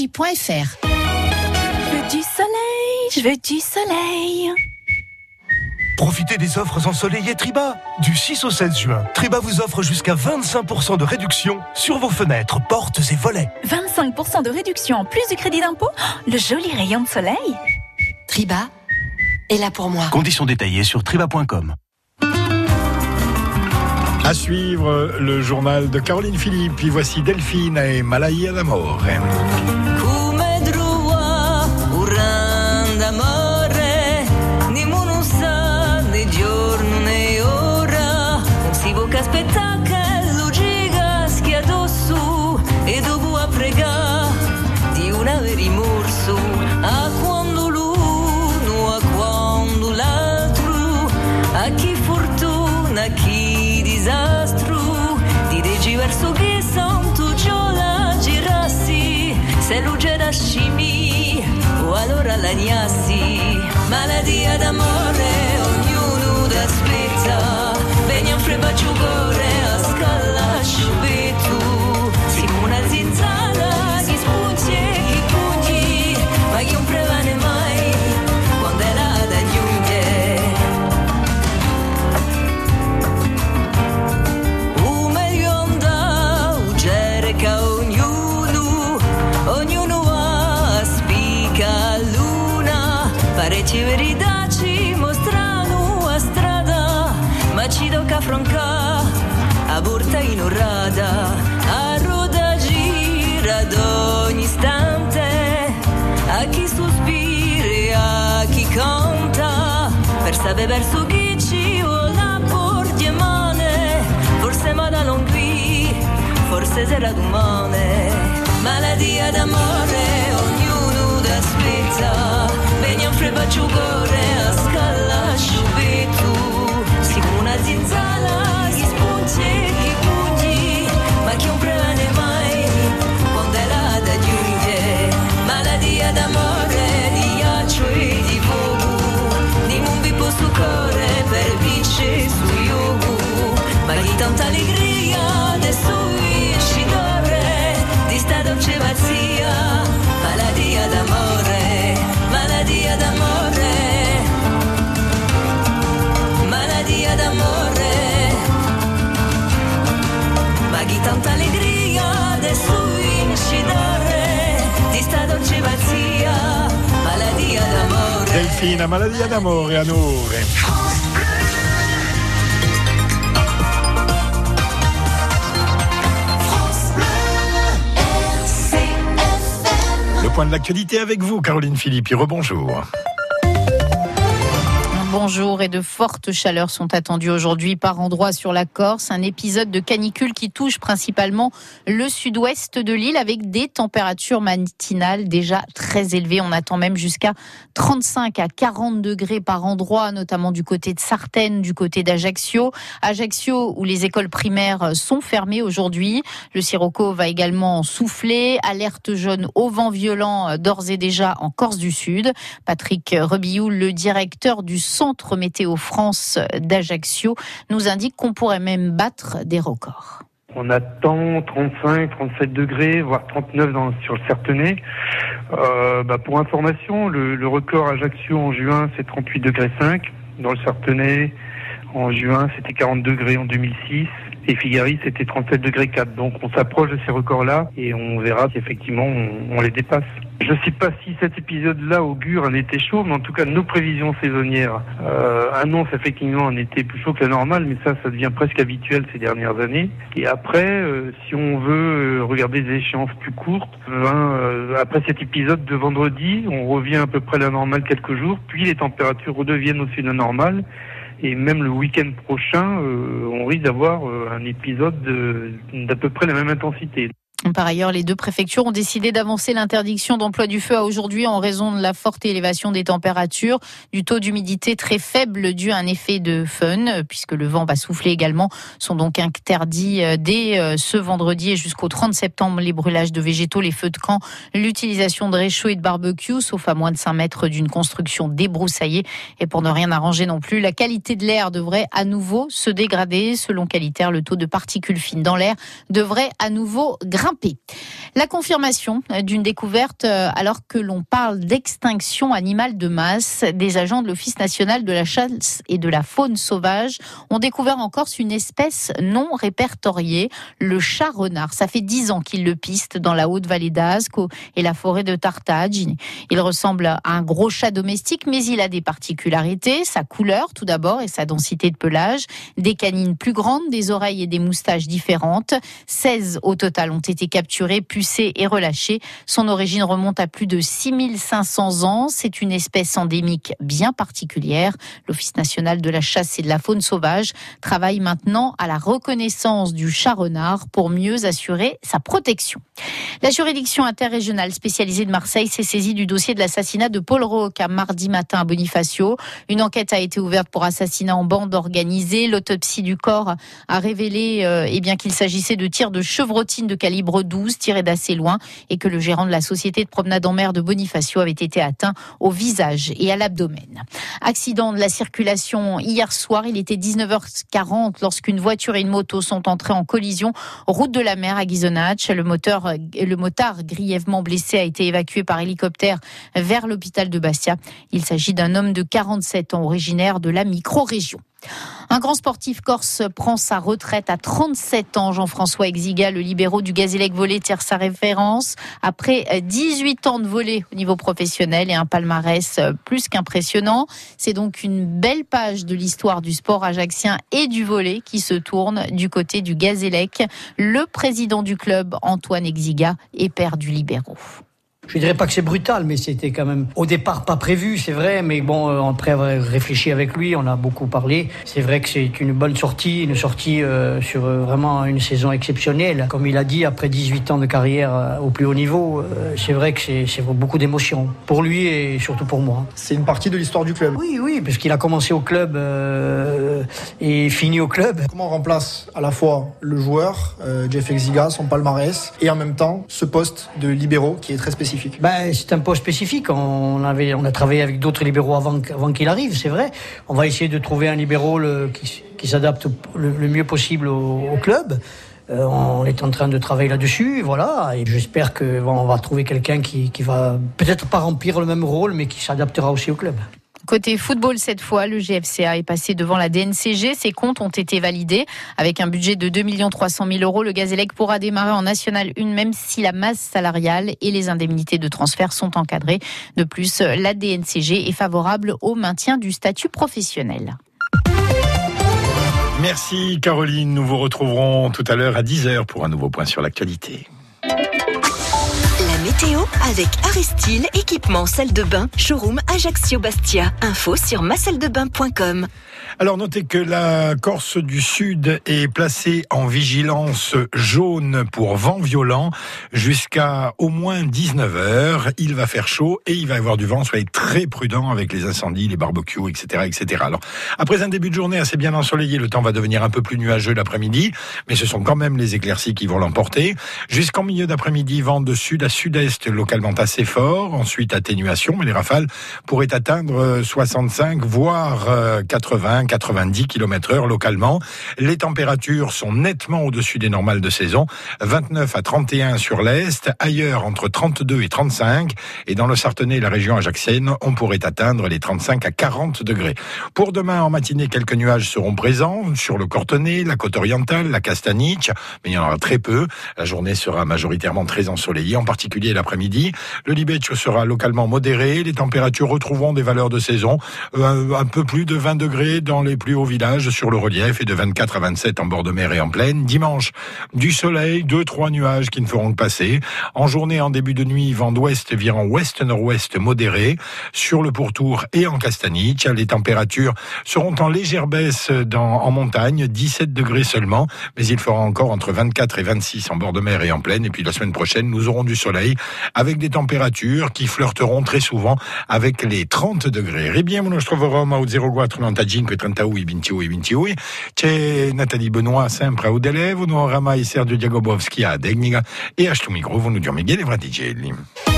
Je veux du soleil, je veux du soleil. Profitez des offres ensoleillées Triba. Du 6 au 16 juin, Triba vous offre jusqu'à 25% de réduction sur vos fenêtres, portes et volets. 25% de réduction en plus du crédit d'impôt. Le joli rayon de soleil. Triba est là pour moi. Conditions détaillées sur triba.com. À suivre le journal de Caroline Philippe, puis voici Delphine et Malaia d'Amore. Aspetta che lo giga schiato su e dopo a pregare di un avere rimorso a quando l'uno, a quando l'altro, a chi fortuna, a chi disastro, di degi verso che santo già la girassi, se lo da scimi o allora la gnassi, maladia d'amore, ognuno d'aspetta. Veniam freba ciugore a scala sciubetu Simona zinzala, chi spunti e chi pugni Ma chi non prevane mai quando è là da giunghe meglio onda, cerca ognuno ha spica luna Parecchie verità ci mostrano a strada Ma ci tocca affrontare a porta inorrata, a roda gira ad ogni istante, a chi sospira, a chi canta, per sapere verso chi ci vuole porti e mane, forse ma da non qui, forse sarà domani. Malattia d'amore, ognuno da spezza. Veniamo freba giugore, a scala subito. Sicuna zinzala, gli spunti e gli pugni. Ma chi non prende mai, quando è la da giugno. Malattia d'amore, di ghiaccio e di fuoco. Di un bimbo su cuore, per vincere su io. Ma di tanta allegria, adesso esci d'ore. Di sta dolce pazzia, malattia d'amore, malattia d'amore, malattia d'amore. Ma di tanta allegria, adesso esci d'ore. Di sta dolce pazzia, malattia d'amore. Delfina, malattia d'amore, Anore. Le point de l'actualité avec vous, Caroline Philippi. Rebonjour. Bonjour, et de fortes chaleurs sont attendues aujourd'hui par endroits sur la Corse. Un épisode de canicule qui touche principalement le sud-ouest de l'île avec des températures matinales déjà très élevées. On attend même jusqu'à 35 à 40 degrés par endroit, notamment du côté de Sartène, du côté d'Ajaccio. Ajaccio, où les écoles primaires sont fermées aujourd'hui. Le sirocco va également souffler. Alerte jaune au vent violent d'ores et déjà en Corse du Sud. Patrick Rebillou, le directeur du Centre Météo France d'Ajaccio, nous indique qu'on pourrait même battre des records. On attend 35, 37 degrés, voire 39 sur le Certenais. Pour information, le record Ajaccio en juin, c'est 38 degrés 5. Dans le Certenais, en juin, c'était 40 degrés en 2006. Et Figari, c'était 37 degrés 4. Donc on s'approche de ces records-là et on verra si effectivement on les dépasse. Je ne sais pas si cet épisode-là augure un été chaud, mais en tout cas nos prévisions saisonnières annoncent effectivement un été plus chaud que la normale, mais ça devient presque habituel ces dernières années. Et après, si on veut regarder des échéances plus courtes, après cet épisode de vendredi, on revient à peu près à la normale quelques jours, puis les températures redeviennent au-dessus de la normale. Et même le week-end prochain, on risque d'avoir un épisode d'à peu près la même intensité. Par ailleurs, les deux préfectures ont décidé d'avancer l'interdiction d'emploi du feu à aujourd'hui en raison de la forte élévation des températures, du taux d'humidité très faible dû à un effet de fun, puisque le vent va souffler également. Sont donc interdits dès ce vendredi et jusqu'au 30 septembre les brûlages de végétaux, les feux de camp, l'utilisation de réchauds et de barbecue, sauf à moins de 5 mètres d'une construction débroussaillée. Et pour ne rien arranger non plus, la qualité de l'air devrait à nouveau se dégrader. Selon Qualitaire, le taux de particules fines dans l'air devrait à nouveau grimper. La confirmation d'une découverte alors que l'on parle d'extinction animale de masse. Des agents de l'Office national de la chasse et de la faune sauvage ont découvert en Corse une espèce non répertoriée, le chat-renard. Ça fait 10 ans qu'ils le pistent dans la Haute-Vallée d'Ascq et la forêt de Tartagge. Il ressemble à un gros chat domestique, mais il a des particularités. Sa couleur tout d'abord et sa densité de pelage. Des canines plus grandes, des oreilles et des moustaches différentes. 16 au total ont été capturé, pucé et relâché. Son origine remonte à plus de 6500 ans. C'est une espèce endémique bien particulière. L'Office national de la chasse et de la faune sauvage travaille maintenant à la reconnaissance du chat-renard pour mieux assurer sa protection. La juridiction interrégionale spécialisée de Marseille s'est saisie du dossier de l'assassinat de Paul Rocca mardi matin à Bonifacio. Une enquête a été ouverte pour assassinat en bande organisée. L'autopsie du corps a révélé qu'il s'agissait de tirs de chevrotine de calibre 12 tirés d'assez loin et que le gérant de la société de promenade en mer de Bonifacio avait été atteint au visage et à l'abdomen. Accident de la circulation hier soir, il était 19h40 lorsqu'une voiture et une moto sont entrées en collision route de la mer à Ghisonaccia. Le motard grièvement blessé a été évacué par hélicoptère vers l'hôpital de Bastia. Il s'agit d'un homme de 47 ans originaire de la micro-région. Un grand sportif corse prend sa retraite à 37 ans. Jean-François Exiga, le libéraux du Gazélec Volley, tire sa référence. Après 18 ans de volley au niveau professionnel et un palmarès plus qu'impressionnant. C'est donc une belle page de l'histoire du sport ajaccien et du volley qui se tourne du côté du Gazélec. Le président du club, Antoine Exiga, est père du libéraux. Je dirais pas que c'est brutal, mais c'était quand même au départ pas prévu, c'est vrai. Mais bon, après avoir réfléchi avec lui, on a beaucoup parlé. C'est vrai que c'est une bonne sortie, sur vraiment une saison exceptionnelle. Comme il a dit, après 18 ans de carrière au plus haut niveau, c'est vrai que c'est beaucoup d'émotions pour lui et surtout pour moi. C'est une partie de l'histoire du club. Oui, parce qu'il a commencé au club et fini au club. Comment on remplace à la fois le joueur, Jeff Exiga, son palmarès, et en même temps ce poste de libéraux qui est très spécifique? C'est un poste spécifique. On a travaillé avec d'autres libéraux avant qu'il arrive, c'est vrai. On va essayer de trouver un libéraux qui s'adapte le mieux possible au club. On est en train de travailler là-dessus, voilà. Et j'espère qu'on va trouver quelqu'un qui va peut-être pas remplir le même rôle, mais qui s'adaptera aussi au club. Côté football, cette fois, le GFCA est passé devant la DNCG. Ses comptes ont été validés. Avec un budget de 2 300 000 €, le Gazélec pourra démarrer en National 1, même si la masse salariale et les indemnités de transfert sont encadrées. De plus, la DNCG est favorable au maintien du statut professionnel. Merci Caroline, nous vous retrouverons tout à l'heure à 10h pour un nouveau point sur l'actualité. La météo avec Aristil, équipement salle de bain, showroom Ajaccio Bastia. Info sur masaldebain.com. Alors notez que la Corse du Sud est placée en vigilance jaune pour vent violent jusqu'à au moins 19h. Il va faire chaud et il va y avoir du vent. Soyez très prudents avec les incendies, les barbecues, etc., etc. Alors, après un début de journée assez bien ensoleillé, le temps va devenir un peu plus nuageux l'après-midi, mais ce sont quand même les éclaircies qui vont l'emporter. Jusqu'en milieu d'après-midi, vent de sud à sud-est, localement assez fort. Ensuite, atténuation, mais les rafales pourraient atteindre 65, voire 80-90 km/h localement. Les températures sont nettement au-dessus des normales de saison. 29 à 31 sur l'est, ailleurs entre 32 et 35. Et dans le Sartenay et la région ajaxienne, on pourrait atteindre les 35 à 40 degrés. Pour demain, en matinée, quelques nuages seront présents sur le Cortenay, la côte orientale, la Castaniche, mais il y en aura très peu. La journée sera majoritairement très ensoleillée, en particulier l'après-midi. Le Libeccio sera localement modéré. Les températures retrouveront des valeurs de saison. Un peu plus de 20 degrés dans les plus hauts villages sur le relief et de 24 à 27 en bord de mer et en plaine. Dimanche, du soleil, 2-3 nuages qui ne feront que passer. En journée, en début de nuit, vent d'ouest virant ouest-nord-ouest modéré sur le pourtour et en Castaniche. Les températures seront en légère baisse en montagne, 17 degrés seulement, mais il fera encore entre 24 et 26 en bord de mer et en plaine. Et puis la semaine prochaine, nous aurons du soleil avec des températures qui flirteront très souvent avec les 30 degrés. Eh bien, nous troveremo au 0495 38 28 28. C'è Nathalie Benoît sempre au Delevo, nous oramai Sergio Diagobowski a Degniga et a sto microfono di Miguel Vraticelli.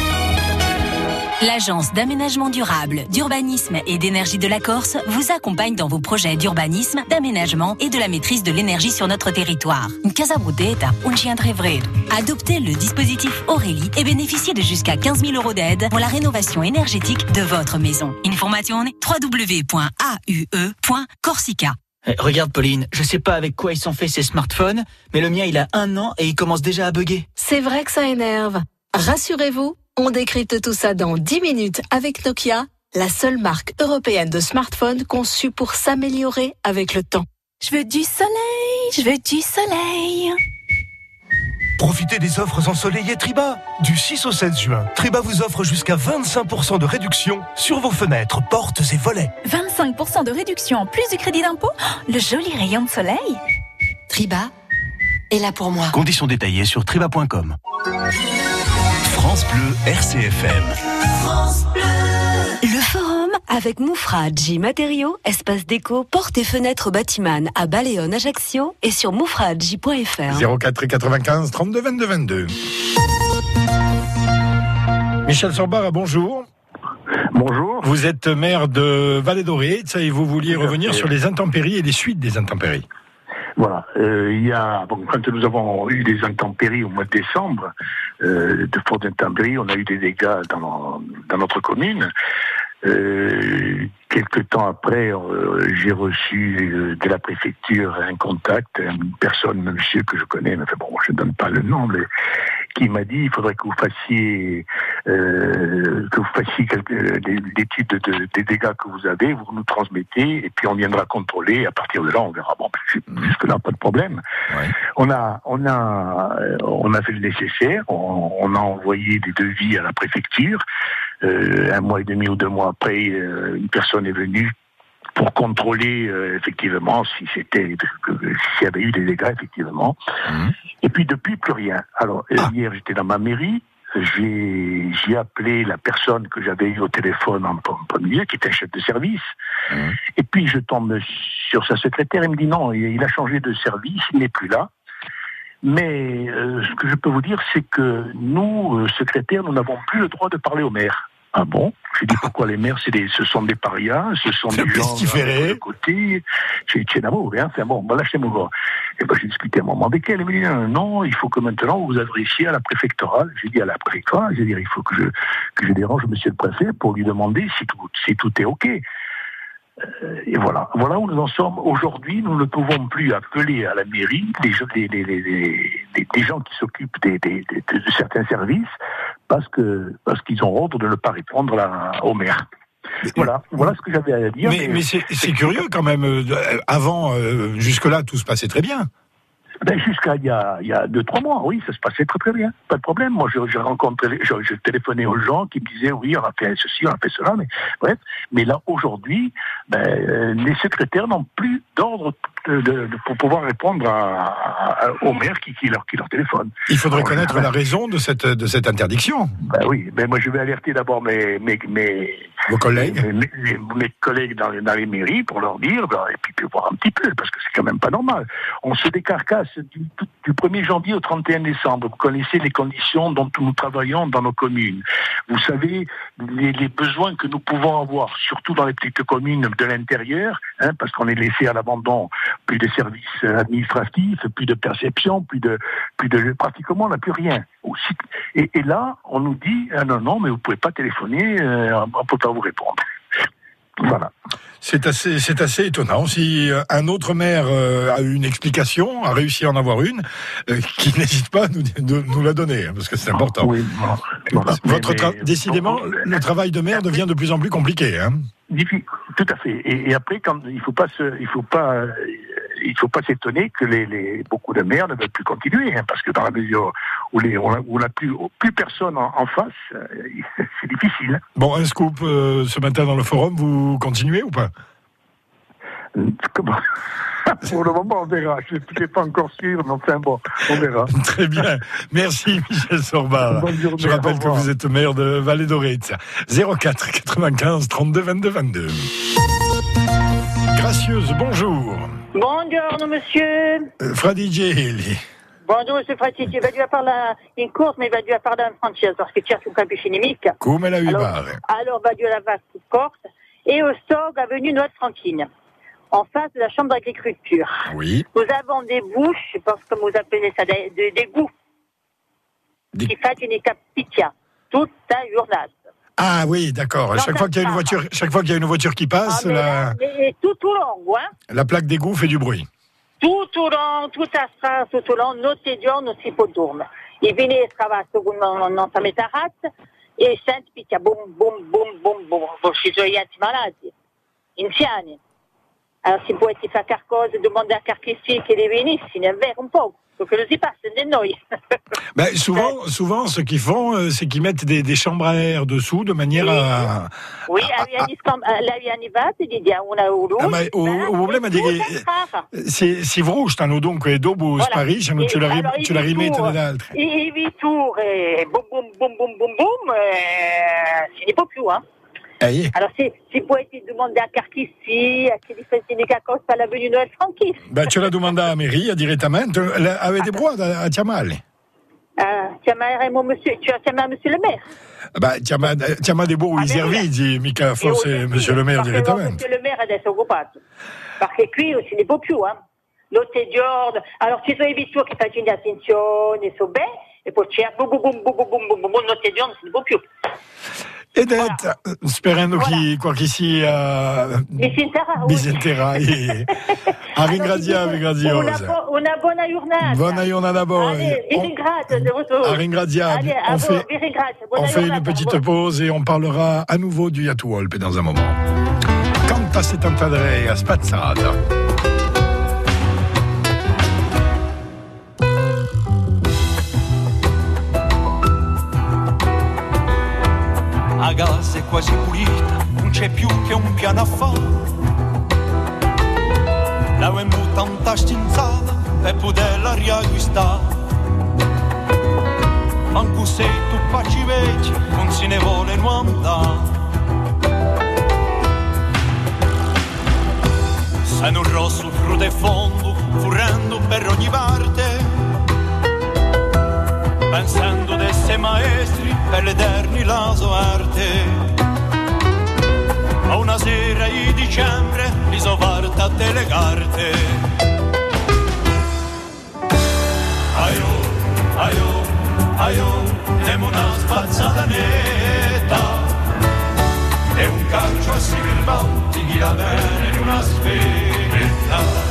L'Agence d'aménagement durable, d'urbanisme et d'énergie de la Corse vous accompagne dans vos projets d'urbanisme, d'aménagement et de la maîtrise de l'énergie sur notre territoire. Une casa bruteta, un centre evredo. Adoptez le dispositif Aurélie et bénéficiez de jusqu'à 15 000 € d'aide pour la rénovation énergétique de votre maison. Informazione www.aue.corsica. Regarde Pauline, je sais pas avec quoi ils sont faits ces smartphones, mais le mien il a 1 an et il commence déjà à bugger. C'est vrai que ça énerve. Rassurez-vous, on décrypte tout ça dans 10 minutes avec Nokia, la seule marque européenne de smartphones conçue pour s'améliorer avec le temps. Je veux du soleil, je veux du soleil. Profitez des offres ensoleillées Triba. Du 6 au 16 juin, Triba vous offre jusqu'à 25% de réduction sur vos fenêtres, portes et volets. 25% de réduction en plus du crédit d'impôt. Le joli rayon de soleil. Triba est là pour moi. Conditions détaillées sur triba.com. France Bleu RCFM. France Bleu. Le forum avec Moufradji Matériaux, espace déco, portes et fenêtres Batiman à Baleone Ajaccio et sur moufradji.fr. 04 95 32 22 22. Michel Sorbara, bonjour. Bonjour. Vous êtes maire de Vallée d'Orée et vous vouliez revenir sur les intempéries et les suites des intempéries. Voilà, quand nous avons eu des intempéries au mois de décembre, de fortes intempéries, on a eu des dégâts dans notre commune. Quelque temps après, j'ai reçu de la préfecture un contact, une personne, un monsieur que je connais, mais bon, je ne donne pas le nom, mais qui m'a dit il faudrait que vous fassiez l'étude des dégâts que vous avez, vous nous transmettez et puis on viendra contrôler. Et à partir de là, on verra. Bon, jusque là, pas de problème. Ouais. On a fait le nécessaire. On a envoyé des devis à la préfecture. 1 mois et demi ou 2 mois après, une personne est venue pour contrôler effectivement s'il y avait eu des dégâts effectivement. Et puis depuis plus rien. Alors hier j'étais dans ma mairie, j'ai appelé la personne que j'avais eue au téléphone en premier, qui était chef de service. Et puis je tombe sur sa secrétaire, il me dit non, il a changé de service, il n'est plus là. Mais ce que je peux vous dire, c'est que nous, secrétaires, nous n'avons plus le droit de parler au maire. Ah bon? J'ai dit pourquoi les maires, ce sont des parias, ce sont des gens de côté. J'ai dit d'amour, hein. Enfin bon, lâchez-moi voir. Et ben j'ai discuté un moment avec elle. Elle me dit non, il faut que maintenant vous vous adressiez à la préfectorale. J'ai dit à la préfectorale, j'ai dit il faut que je dérange monsieur le préfet pour lui demander si tout est ok. Et voilà où nous en sommes. Aujourd'hui, nous ne pouvons plus appeler à la mairie des gens qui s'occupent de certains services parce qu'ils ont ordre de ne pas répondre au maire. Voilà ce que j'avais à dire. Mais c'est curieux quand même. Avant, jusque-là, tout se passait très bien. Ben jusqu'à il y a 2-3 mois, oui, ça se passait très très bien, pas de problème. Moi, je téléphonais aux gens qui me disaient oui, on a fait ceci, on a fait cela, mais bref. Mais là aujourd'hui, les secrétaires n'ont plus d'ordre pour pouvoir répondre au maire qui leur téléphone. Il faudrait connaître la raison de cette interdiction. Ben oui, mais moi je vais alerter d'abord vos collègues, mes collègues dans les mairies pour leur dire, et puis voir un petit peu, parce que c'est quand même pas normal. On se décarcasse du 1er janvier au 31 décembre. Vous connaissez les conditions dont nous travaillons dans nos communes. Vous savez les besoins que nous pouvons avoir, surtout dans les petites communes de l'intérieur, parce qu'on est laissé à l'abandon. Plus de services administratifs, plus de perception, pratiquement on n'a plus rien. Et là, on nous dit non, mais vous pouvez pas téléphoner, on peut pas vous répondre. Voilà. C'est assez étonnant. Si un autre maire a eu une explication, a réussi à en avoir une, qu'il n'hésite pas à nous la donner, parce que c'est important. Oui, voilà. Décidément, le travail de maire devient de plus en plus compliqué. Tout à fait. Et après, il faut pas s'étonner que beaucoup de maires ne veulent plus continuer, parce que dans la mesure où on n'a plus personne en face, c'est difficile. Bon, un scoop ce matin dans le forum, vous continuez ou pas? Comment? Pour le moment, on verra. Je n'étais pas encore sûr, mais enfin bon, on verra. Très bien. Merci, Michel Sorbard. Bonne journée. Je rappelle que vous êtes maire de Vallée-d'Oritz. 04 95 32 22 22. Gracieuse, bonjour. Buongiorno, monsieur. Fradicelli. Buongiorno, monsieur Fradicelli. Va due parlare in corso, ma va due parlare in francese, perché cerco un capisce nemica. Come la Alors, va due la vaste corse et au Stog, avenue Noël-Franquine, en face de la chambre d'agriculture. Oui. Nous avons des bouches, je pense que vous appelez ça des égouts, qui font une capitia, toute la journée. Ah oui, d'accord. Chaque fois qu'il y a une voiture qui passe, mais tout au long, la plaque d'égout fait du bruit. Tout au long, toute la strada, tout au long, non si può dormire. I vini scavato con non sa metarazza e senti picchia boom, boom, boom, boom, boom, ci sono gli malati, anziani. Alors si può ti fare qualcosa, demander a chi li venissi, ne avere un po'. Donc je ne sais pas, c'est de noi. Souvent, ce qu'ils font, c'est qu'ils mettent des chambres à air dessous de manière à... Oui, l'abbiamo fatto, il problema è che se vroštano dunque dopo spariscono, ce la rimettono ad altre. I vitture, boom, boom, boom, boom, boom, boom, ce n'est pas plus, hein. Alors, si può ti domandare a chi a chi difende cosa all'avenue Noël-Franquine. Ce la domanda a Maria direttamente. Avete provato a chiamarli? Chiameremo monsieur, tu as chiamato monsieur le maire? Chiamate voi i servizi, mica forse monsieur le maire direttamente. Monsieur le maire adesso è occupato. Perché qui non ce ne può più, Notte giorno. Alors, ci sono i vittori che fanno attenzione, so bene, e poi c'è boom, boom, boom, boom, boom, boom, boom, notte giorno, non se ne può più. Edet, sperando che sia Bisinterra e a ringraziosa. Una buona giornata. Buona giornata a voi. Vi ringrazio de votre. A ringraziarvi. On fait une petite pause et on parlera à nouveau du Yatuolpe dans un moment. Canta Settantadrea Spazzata. La casa è quasi pulita, non c'è più che un piano a fare. La venuta un tastinzata per poterla riacquistare. Manco se tu facci vecchi, non se ne vuole andare. Sei un rosso crudo e fondo, furrando per ogni parte. Pensando di essere maestri per l'eterni la sua arte. A una sera di dicembre li so farta delle carte. Aio, aio, aio, temo una spazzata netta. E un calcio a Silvanti chi la bene in una sferetta.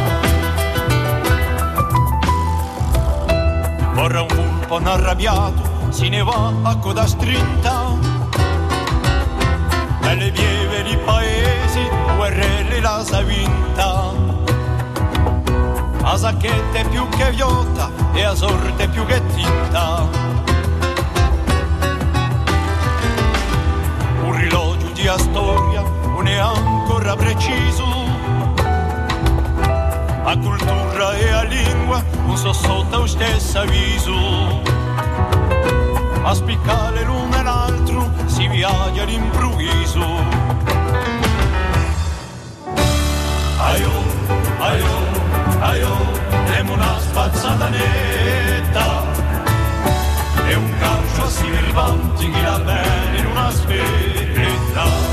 Vorrà un vulpo arrabbiato, se ne va a coda strinta. E le pieve di paesi, guerrelli la sa vinta. La sacchetta è più che viotta e la sorte è più che tinta. Un rilogio di storia non è ancora preciso. A cultura e a lingua non so sotto lo stesso avviso. A spiccare l'uno e l'altro si viaggia all'improvviso. Aio, aio, aio, temo una spazzata netta. E un calcio a Silvanti chi la bene in una sferetta.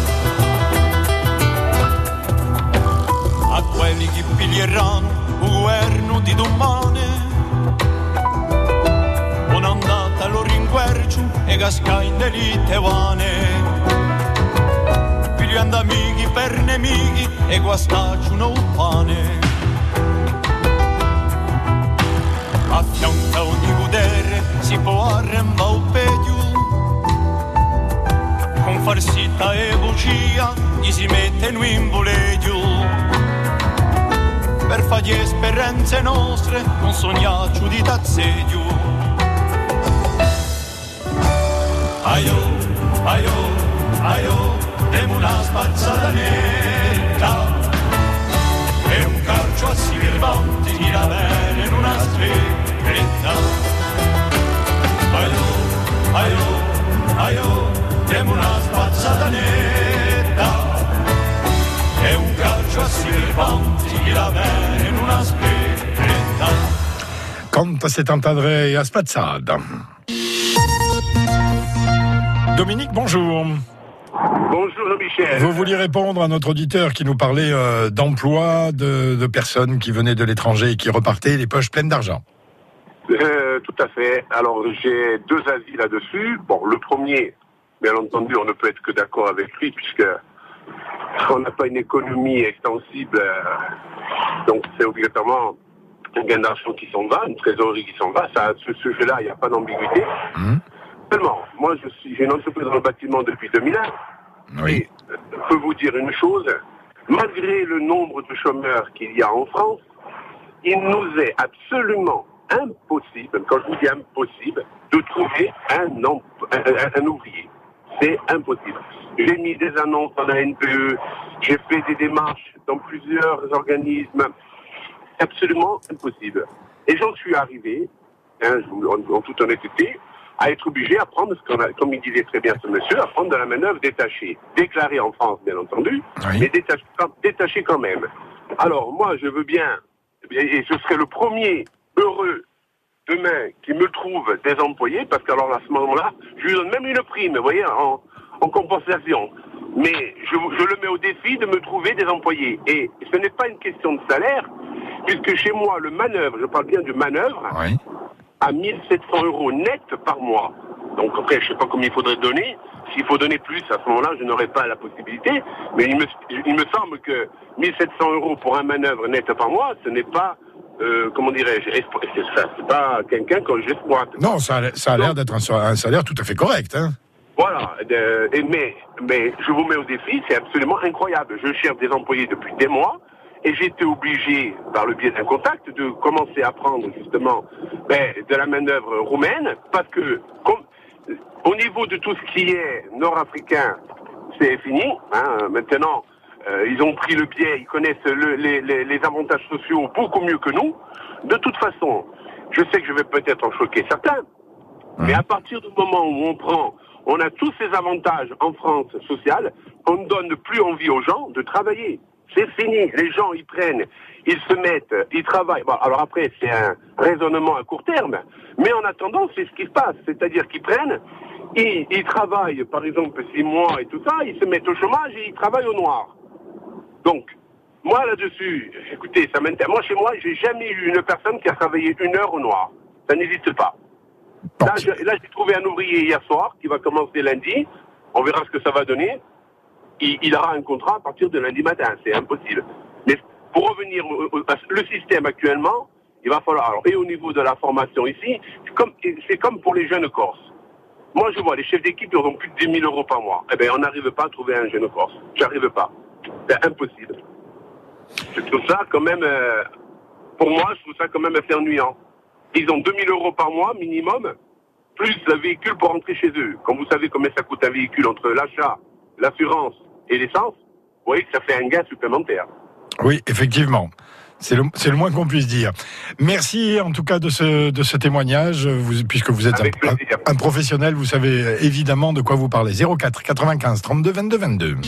A quelli che piglieranno un governo di domani, buona andata lo ringuercio e casca in delite vane. Pigliando amici per nemici e guastacciano un pane. A fianco a ogni potere si può arrembare un pedio. Con farsita e vocia gli si mette in un voleggio. Per fare le esperienze nostre non sognaccio di t'azzedio. Aio, aio, aio, temo una spazzata netta. E un calcio a Silvanti chi la bene in una sferetta. Aio, aio, aio, temo una spazzata netta. E un calcio a Silvanti chi la bene in una sferetta. Canta Settantadrea Spazzata. Dominique, bonjour. Bonjour Michel. Vous vouliez répondre à notre auditeur qui nous parlait d'emploi, de personnes qui venaient de l'étranger et qui repartaient les poches pleines d'argent. Tout à fait. Alors j'ai deux avis là-dessus. Bon, le premier, bien entendu, on ne peut être que d'accord avec lui puisque on n'a pas une économie extensible, donc c'est obligatoirement un gain d'argent qui s'en va, une trésorerie qui s'en va. Ça, ce sujet-là, il n'y a pas d'ambiguïté. Seulement, moi, j'ai une entreprise dans le bâtiment depuis 2001. Oui. Et je peux vous dire une chose, malgré le nombre de chômeurs qu'il y a en France, il nous est absolument impossible, quand je vous dis impossible, de trouver un ouvrier. C'est impossible. J'ai mis des annonces dans la NPE, j'ai fait des démarches dans plusieurs organismes. C'est absolument impossible. Et j'en suis arrivé, en toute honnêteté, à être obligé à prendre, comme il disait très bien ce monsieur, à prendre de la manœuvre détachée. Déclarée en France, bien entendu, oui. Mais détachée quand même. Alors, moi, je veux bien, et ce serait le premier heureux demain qui me trouve des employés, parce qu'alors à ce moment-là, je lui donne même une prime, vous voyez, en compensation. Mais je le mets au défi de me trouver des employés. Et ce n'est pas une question de salaire, puisque chez moi, le manœuvre, je parle bien du manœuvre, oui. À 1 700 € net par mois. Donc après, je sais pas combien il faudrait donner. S'il faut donner plus, à ce moment-là, je n'aurai pas la possibilité. Mais il me semble que 1700 € pour un manœuvre net par mois, ce n'est pas, comment dirais-je, c'est pas quelqu'un que j'exploite. Non, ça a l'air d'être un salaire tout à fait correct, hein. Voilà, mais je vous mets au défi, c'est absolument incroyable. Je cherche des employés depuis des mois et j'ai été obligé, par le biais d'un contact, de commencer à prendre justement de la manœuvre roumaine, parce que au niveau de tout ce qui est nord-africain, c'est fini. Hein, maintenant, ils ont pris le biais, ils connaissent les avantages sociaux beaucoup mieux que nous. De toute façon, je sais que je vais peut-être en choquer certains, mais à partir du moment où on a tous ces avantages en France sociale, on ne donne plus envie aux gens de travailler. C'est fini. Les gens, ils prennent, ils se mettent, ils travaillent. Bon, alors après, c'est un raisonnement à court terme. Mais en attendant, c'est ce qui se passe. C'est-à-dire qu'ils prennent, ils travaillent, par exemple, 6 mois et tout ça, ils se mettent au chômage et ils travaillent au noir. Donc, moi, là-dessus, écoutez, ça m'intéresse. Moi, chez moi, j'ai jamais eu une personne qui a travaillé 1 heure au noir. Ça n'existe pas. Là, j'ai trouvé un ouvrier hier soir qui va commencer lundi. On verra ce que ça va donner. Il aura un contrat à partir de lundi matin. C'est impossible. Mais pour revenir le système actuellement, il va falloir... Alors, et au niveau de la formation ici, c'est comme pour les jeunes Corses. Moi, je vois les chefs d'équipe, ils ont plus de 10 000 € par mois. Eh bien, on n'arrive pas à trouver un jeune Corse. J'arrive pas. C'est impossible. Je trouve ça quand même... pour moi, je trouve ça quand même assez ennuyant. Ils ont 2 000 € par mois minimum, plus le véhicule pour rentrer chez eux. Quand vous savez combien ça coûte un véhicule entre l'achat, l'assurance et l'essence, vous voyez que ça fait un gain supplémentaire. Oui, effectivement. C'est le moins qu'on puisse dire. Merci en tout cas de ce témoignage, puisque vous êtes un professionnel, vous savez évidemment de quoi vous parlez. 04 95 32 22 22.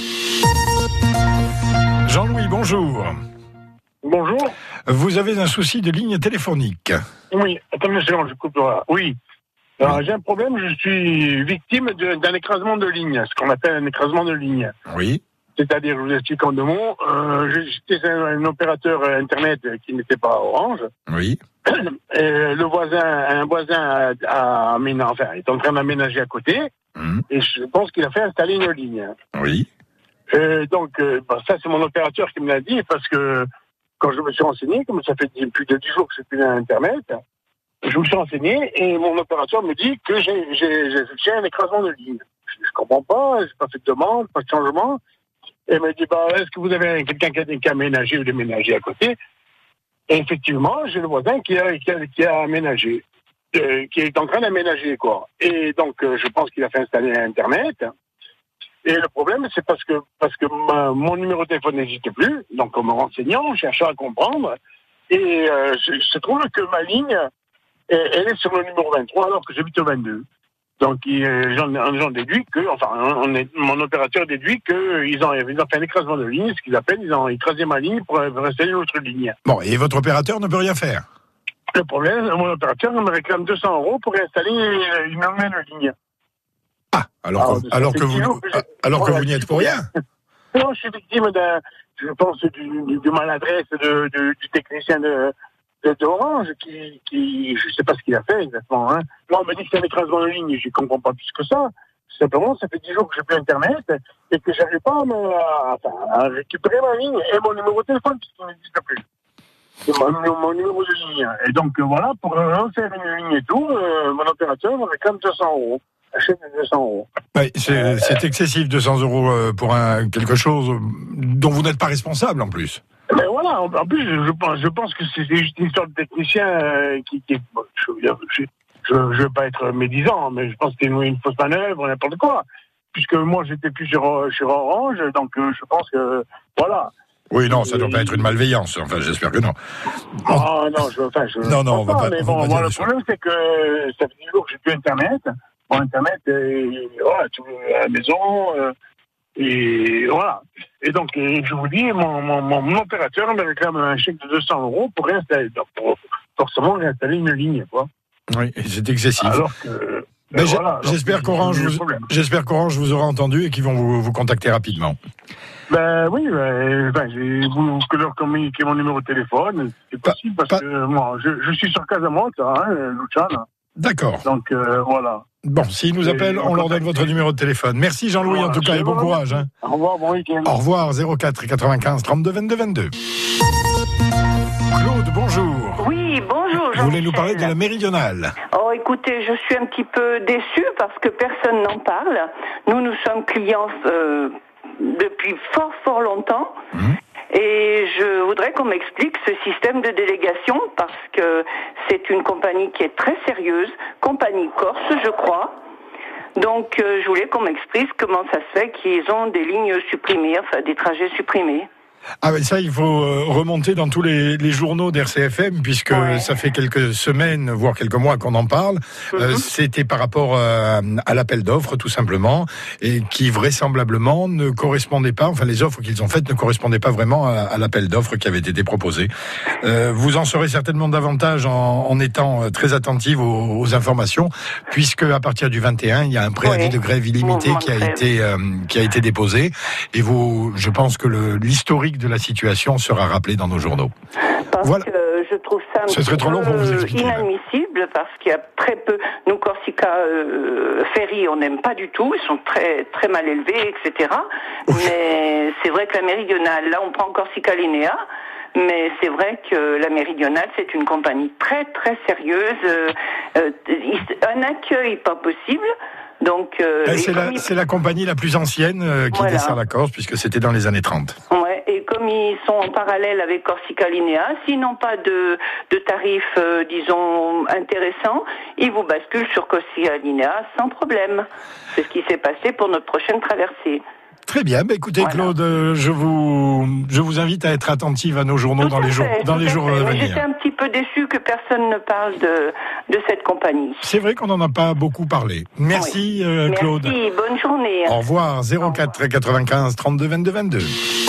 Jean-Louis, bonjour. Bonjour. Vous avez un souci de ligne téléphonique. Oui, attendez une seconde, je coupe là. Oui. Alors, j'ai un problème, je suis victime d'un écrasement de ligne, ce qu'on appelle un écrasement de ligne. Oui. C'est-à-dire, je vous explique en 2 mots, j'étais un opérateur Internet qui n'était pas Orange. Oui. Et un voisin est en train d'aménager à côté, et je pense qu'il a fait installer une ligne. Oui. Donc, ça, c'est mon opérateur qui me l'a dit, parce que quand je me suis renseigné, comme ça fait plus de 10 jours que je suis plus dans Internet, je me suis renseigné et mon opérateur me dit que j'ai un écrasement de ligne. Je comprends pas, j'ai pas fait de demande, pas de changement. Et il me dit, est-ce que vous avez quelqu'un qui a aménagé ou déménagé à côté? Et effectivement, j'ai le voisin qui a aménagé, qui est en train d'aménager, quoi. Et donc, je pense qu'il a fait installer Internet. Et le problème, c'est parce que mon numéro de téléphone n'existait plus. Donc, en me renseignant, en cherchant à comprendre, et je trouve que ma ligne, elle est sur le numéro 23, alors que j'habite au 22. Donc, j'en déduis mon opérateur déduit qu'ils ont fait un écrasement de ligne, ce qu'ils appellent, ils ont écrasé ma ligne pour installer une autre ligne. Bon, et votre opérateur ne peut rien faire? Le problème, mon opérateur me réclame 200 € pour installer une nouvelle ligne. Alors que vous n'y êtes pour rien. Non, je suis victime du maladresse du technicien de Orange qui je sais pas ce qu'il a fait exactement. Hein. Moi, on m'a dit que c'est un écrasement de ligne, je comprends pas plus que ça. Simplement, ça fait 10 jours que j'ai plus Internet et que j'arrive pas à récupérer ma ligne et mon numéro de téléphone puisqu'il n'existe plus. C'est mon numéro de ligne. Et donc voilà, pour refaire une ligne et tout, mon opérateur me réclame 200 €. Achète 200 €. Oui, c'est excessif, 200 € pour quelque chose dont vous n'êtes pas responsable en plus. Mais voilà, en plus, je pense que c'est juste une histoire de technicien qui je veux pas être médisant, mais je pense que c'était une fausse manœuvre, n'importe quoi. Puisque moi, j'étais plus sur Orange, donc je pense que, voilà. Oui, non, ça ne doit pas être une malveillance. Enfin, j'espère que non. Ah non, on va pas. Mais bon, le problème, c'est que ça fait 10 jours que j'ai plus Internet. Bon, Internet, voilà, tu es à la maison, et voilà. Et donc, je vous dis, mon opérateur me réclame un chèque de 200 € pour réinstaller, pour forcément réinstaller une ligne, quoi. Oui, c'est excessif. Alors que... J'espère qu'Orange vous aura entendu et qu'ils vont vous contacter rapidement. Oui, que leur communiquer mon numéro de téléphone, c'est possible parce que moi, je suis sur Casamance, Luciane. D'accord. Donc voilà. Bon, s'ils nous appellent, on leur donne votre numéro de téléphone. Merci Jean-Louis en tout cas et bon courage. Hein. Au revoir, bon week-end. Au revoir, 04 95 32 22 22. Claude, bonjour. Oui, bonjour. Vous voulez nous parler de la méridionale? Oh, écoutez, je suis un petit peu déçue parce que personne n'en parle. Nous sommes clients depuis fort longtemps. Et je voudrais qu'on m'explique ce système de délégation parce que c'est une compagnie qui est très sérieuse, compagnie corse, je crois. Donc, je voulais qu'on m'explique comment ça se fait qu'ils ont des lignes supprimées, enfin des trajets supprimés. Ah ben ça, il faut remonter dans tous les journaux d'RCFM, puisque ça fait quelques semaines, voire quelques mois qu'on en parle. C'était par rapport à l'appel d'offres, tout simplement, et qui vraisemblablement ne correspondait pas, enfin les offres qu'ils ont faites ne correspondaient pas vraiment à l'appel d'offres qui avait été proposé. Vous en saurez certainement davantage en étant très attentive aux informations, puisque à partir du 21, il y a un préavis de grève illimité qui a été déposé, et je pense que l'historique de la situation sera rappelé dans nos journaux. Parce que je trouve ça inadmissible parce qu'il y a très peu. Nous, Corsica Ferry, on n'aime pas du tout. Ils sont très très mal élevés, etc. Mais c'est vrai que la méridionale, là, on prend Corsica Linea. Mais c'est vrai que la méridionale, c'est une compagnie très très sérieuse. Un accueil pas possible. Donc, c'est la compagnie la plus ancienne qui dessert la Corse, puisque c'était dans les années 30. Ouais, et comme ils sont en parallèle avec Corsica Linea, s'ils n'ont pas de tarifs, disons, intéressants, ils vous basculent sur Corsica Linea sans problème. C'est ce qui s'est passé pour notre prochaine traversée. Très bien, écoutez Claude, je vous invite à être attentive à nos journaux dans les jours à venir. J'étais un petit peu déçue que personne ne parle de cette compagnie. C'est vrai qu'on n'en a pas beaucoup parlé. Merci Claude. Merci, bonne journée. Au revoir, 04 95 32 22 22.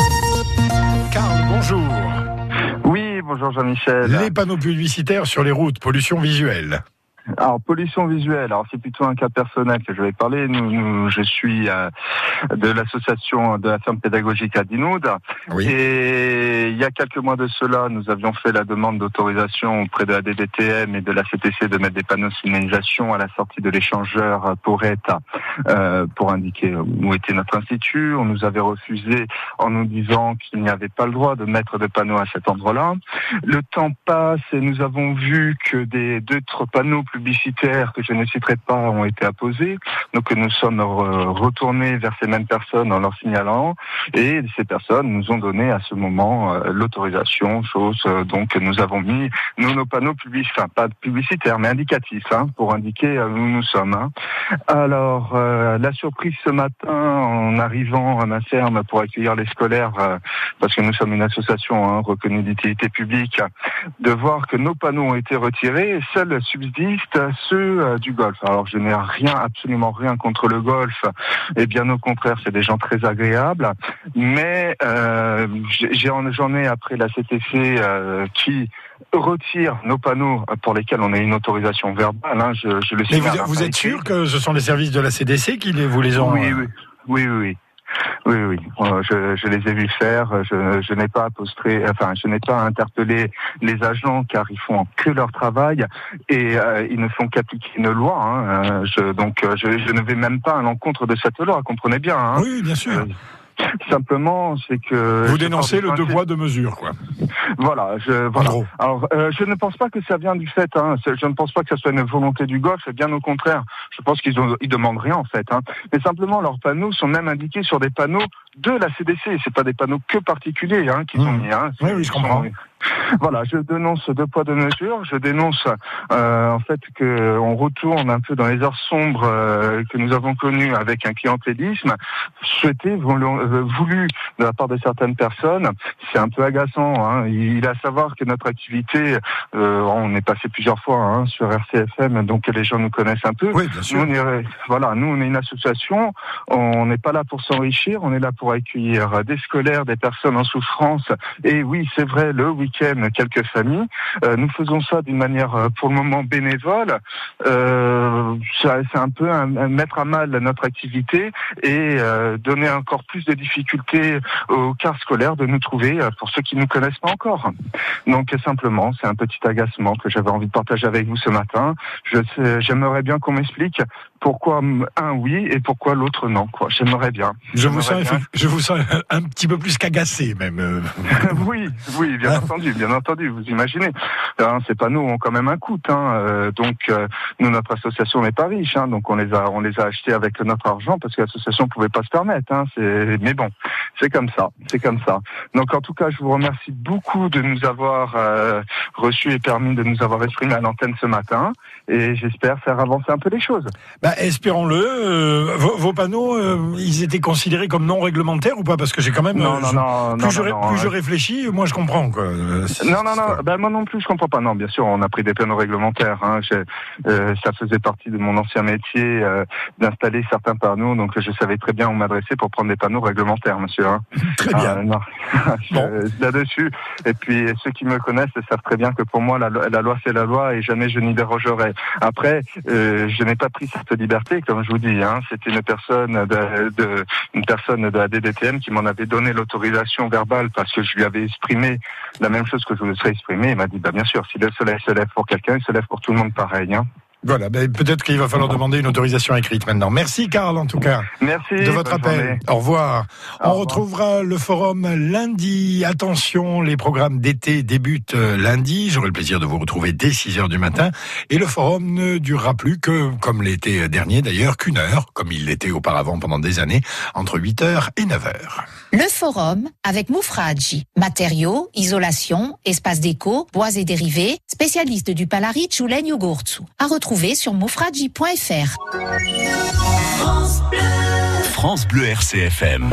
Karl, bonjour. Oui, bonjour Jean-Michel. Les panneaux publicitaires sur les routes, pollution visuelle. Alors, pollution visuelle, alors c'est plutôt un cas personnel que je vais parler. Je suis de l'association de la ferme pédagogique à Dinoud. Oui. Et il y a quelques mois de cela, nous avions fait la demande d'autorisation auprès de la DDTM et de la CTC de mettre des panneaux de signalisation à la sortie de l'échangeur Porretta pour indiquer où était notre institut. On nous avait refusé en nous disant qu'il n'y avait pas le droit de mettre de panneaux à cet endroit-là. Le temps passe et nous avons vu que d'autres panneaux publicitaires que je ne citerai pas ont été apposés. Donc nous sommes retournés vers ces mêmes personnes en leur signalant et ces personnes nous ont donné à ce moment l'autorisation, chose donc nous avons mis nos panneaux pas publicitaires mais indicatifs pour indiquer où nous sommes. Alors la surprise ce matin en arrivant à ma ferme pour accueillir les scolaires parce que nous sommes une association reconnue d'utilité publique, de voir que nos panneaux ont été retirés et seuls subsistent ceux du golf. Alors je n'ai absolument rien contre le golf, et bien au contraire, c'est des gens très agréables, mais j'en ai après la CTC qui retire nos panneaux pour lesquels on a une autorisation verbale, je le sais. Mais vous êtes sûr que ce sont les services de la CDC qui vous les ont... Oui. Oui, je les ai vus faire. Je n'ai pas je n'ai pas interpellé les agents car ils font que leur travail et ils ne font qu'appliquer une loi. Donc je ne vais même pas à l'encontre de cette loi. Comprenez bien. Oui, bien sûr. Simplement, c'est que... Vous dénoncez le deux poids, deux mesures, quoi. Voilà. En gros. Alors, je ne pense pas que ça vient du fait, je ne pense pas que ça soit une volonté du golf, bien au contraire. Je pense qu'ils demandent rien, en fait, Mais simplement, leurs panneaux sont même indiqués sur des panneaux de la CDC. C'est pas des panneaux que particuliers, qui sont mis, Oui, je comprends. Voilà, je dénonce deux poids deux mesures. Je dénonce en fait que on retourne un peu dans les heures sombres que nous avons connues avec un clientélisme voulu de la part de certaines personnes. C'est un peu agaçant. Il est à savoir que notre activité, on est passé plusieurs fois sur RCFM, donc les gens nous connaissent un peu. Oui, bien sûr. Nous on est une association. On n'est pas là pour s'enrichir. On est là pour accueillir des scolaires, des personnes en souffrance. Et oui, c'est vrai, le week-end, quelques familles. Nous faisons ça d'une manière pour le moment bénévole. C'est un peu mettre à mal notre activité et donner encore plus de difficultés aux cars scolaires de nous trouver pour ceux qui ne nous connaissent pas encore. Donc simplement, c'est un petit agacement que j'avais envie de partager avec vous ce matin. J'aimerais bien qu'on m'explique pourquoi un oui et pourquoi l'autre non, quoi. J'aimerais bien. Je vous sens un petit peu plus qu'agacé, même. Oui, bien entendu, vous imaginez. C'est pas nous, on quand même un coût, donc nous, notre association n'est pas riche, donc on les a achetés avec notre argent parce que l'association pouvait pas se permettre, mais bon, c'est comme ça. Donc en tout cas, je vous remercie beaucoup de nous avoir reçus et permis de nous avoir exprimé à l'antenne ce matin, et j'espère faire avancer un peu les choses. Espérons-le. Vos panneaux, ils étaient considérés comme non réglementaires ou pas? Parce que j'ai quand même plus je réfléchis, moi je comprends, quoi. Moi non plus je comprends pas. Non, bien sûr, on a pris des panneaux réglementaires. Ça faisait partie de mon ancien métier d'installer certains panneaux, donc je savais très bien où m'adresser pour prendre des panneaux réglementaires, monsieur. Très bien. Là-dessus. Et puis ceux qui me connaissent savent très bien que pour moi la loi c'est la loi et jamais je n'y dérogerai. Après, je n'ai pas pris cette liberté, comme je vous dis. C'était une personne de la DDTM qui m'en avait donné l'autorisation verbale parce que je lui avais exprimé la même chose que je vous ai exprimé. Il m'a dit, bien sûr, si le soleil se lève pour quelqu'un, il se lève pour tout le monde pareil. Voilà, peut-être qu'il va falloir demander une autorisation écrite maintenant. Merci Karl, en tout cas. Merci de votre appel. Journée. Au revoir. On retrouvera le forum lundi. Attention, les programmes d'été débutent lundi. J'aurai le plaisir de vous retrouver dès 6h du matin. Et le forum ne durera plus que, comme l'été dernier d'ailleurs, qu'1 heure, comme il l'était auparavant pendant des années, entre 8h et 9h. Le forum avec Moufradji. Matériaux, isolation, espace déco, bois et dérivés, spécialiste du Palaric ou Legno Gortsu. À retrouver sur moufradji.fr. France Bleu RCFM.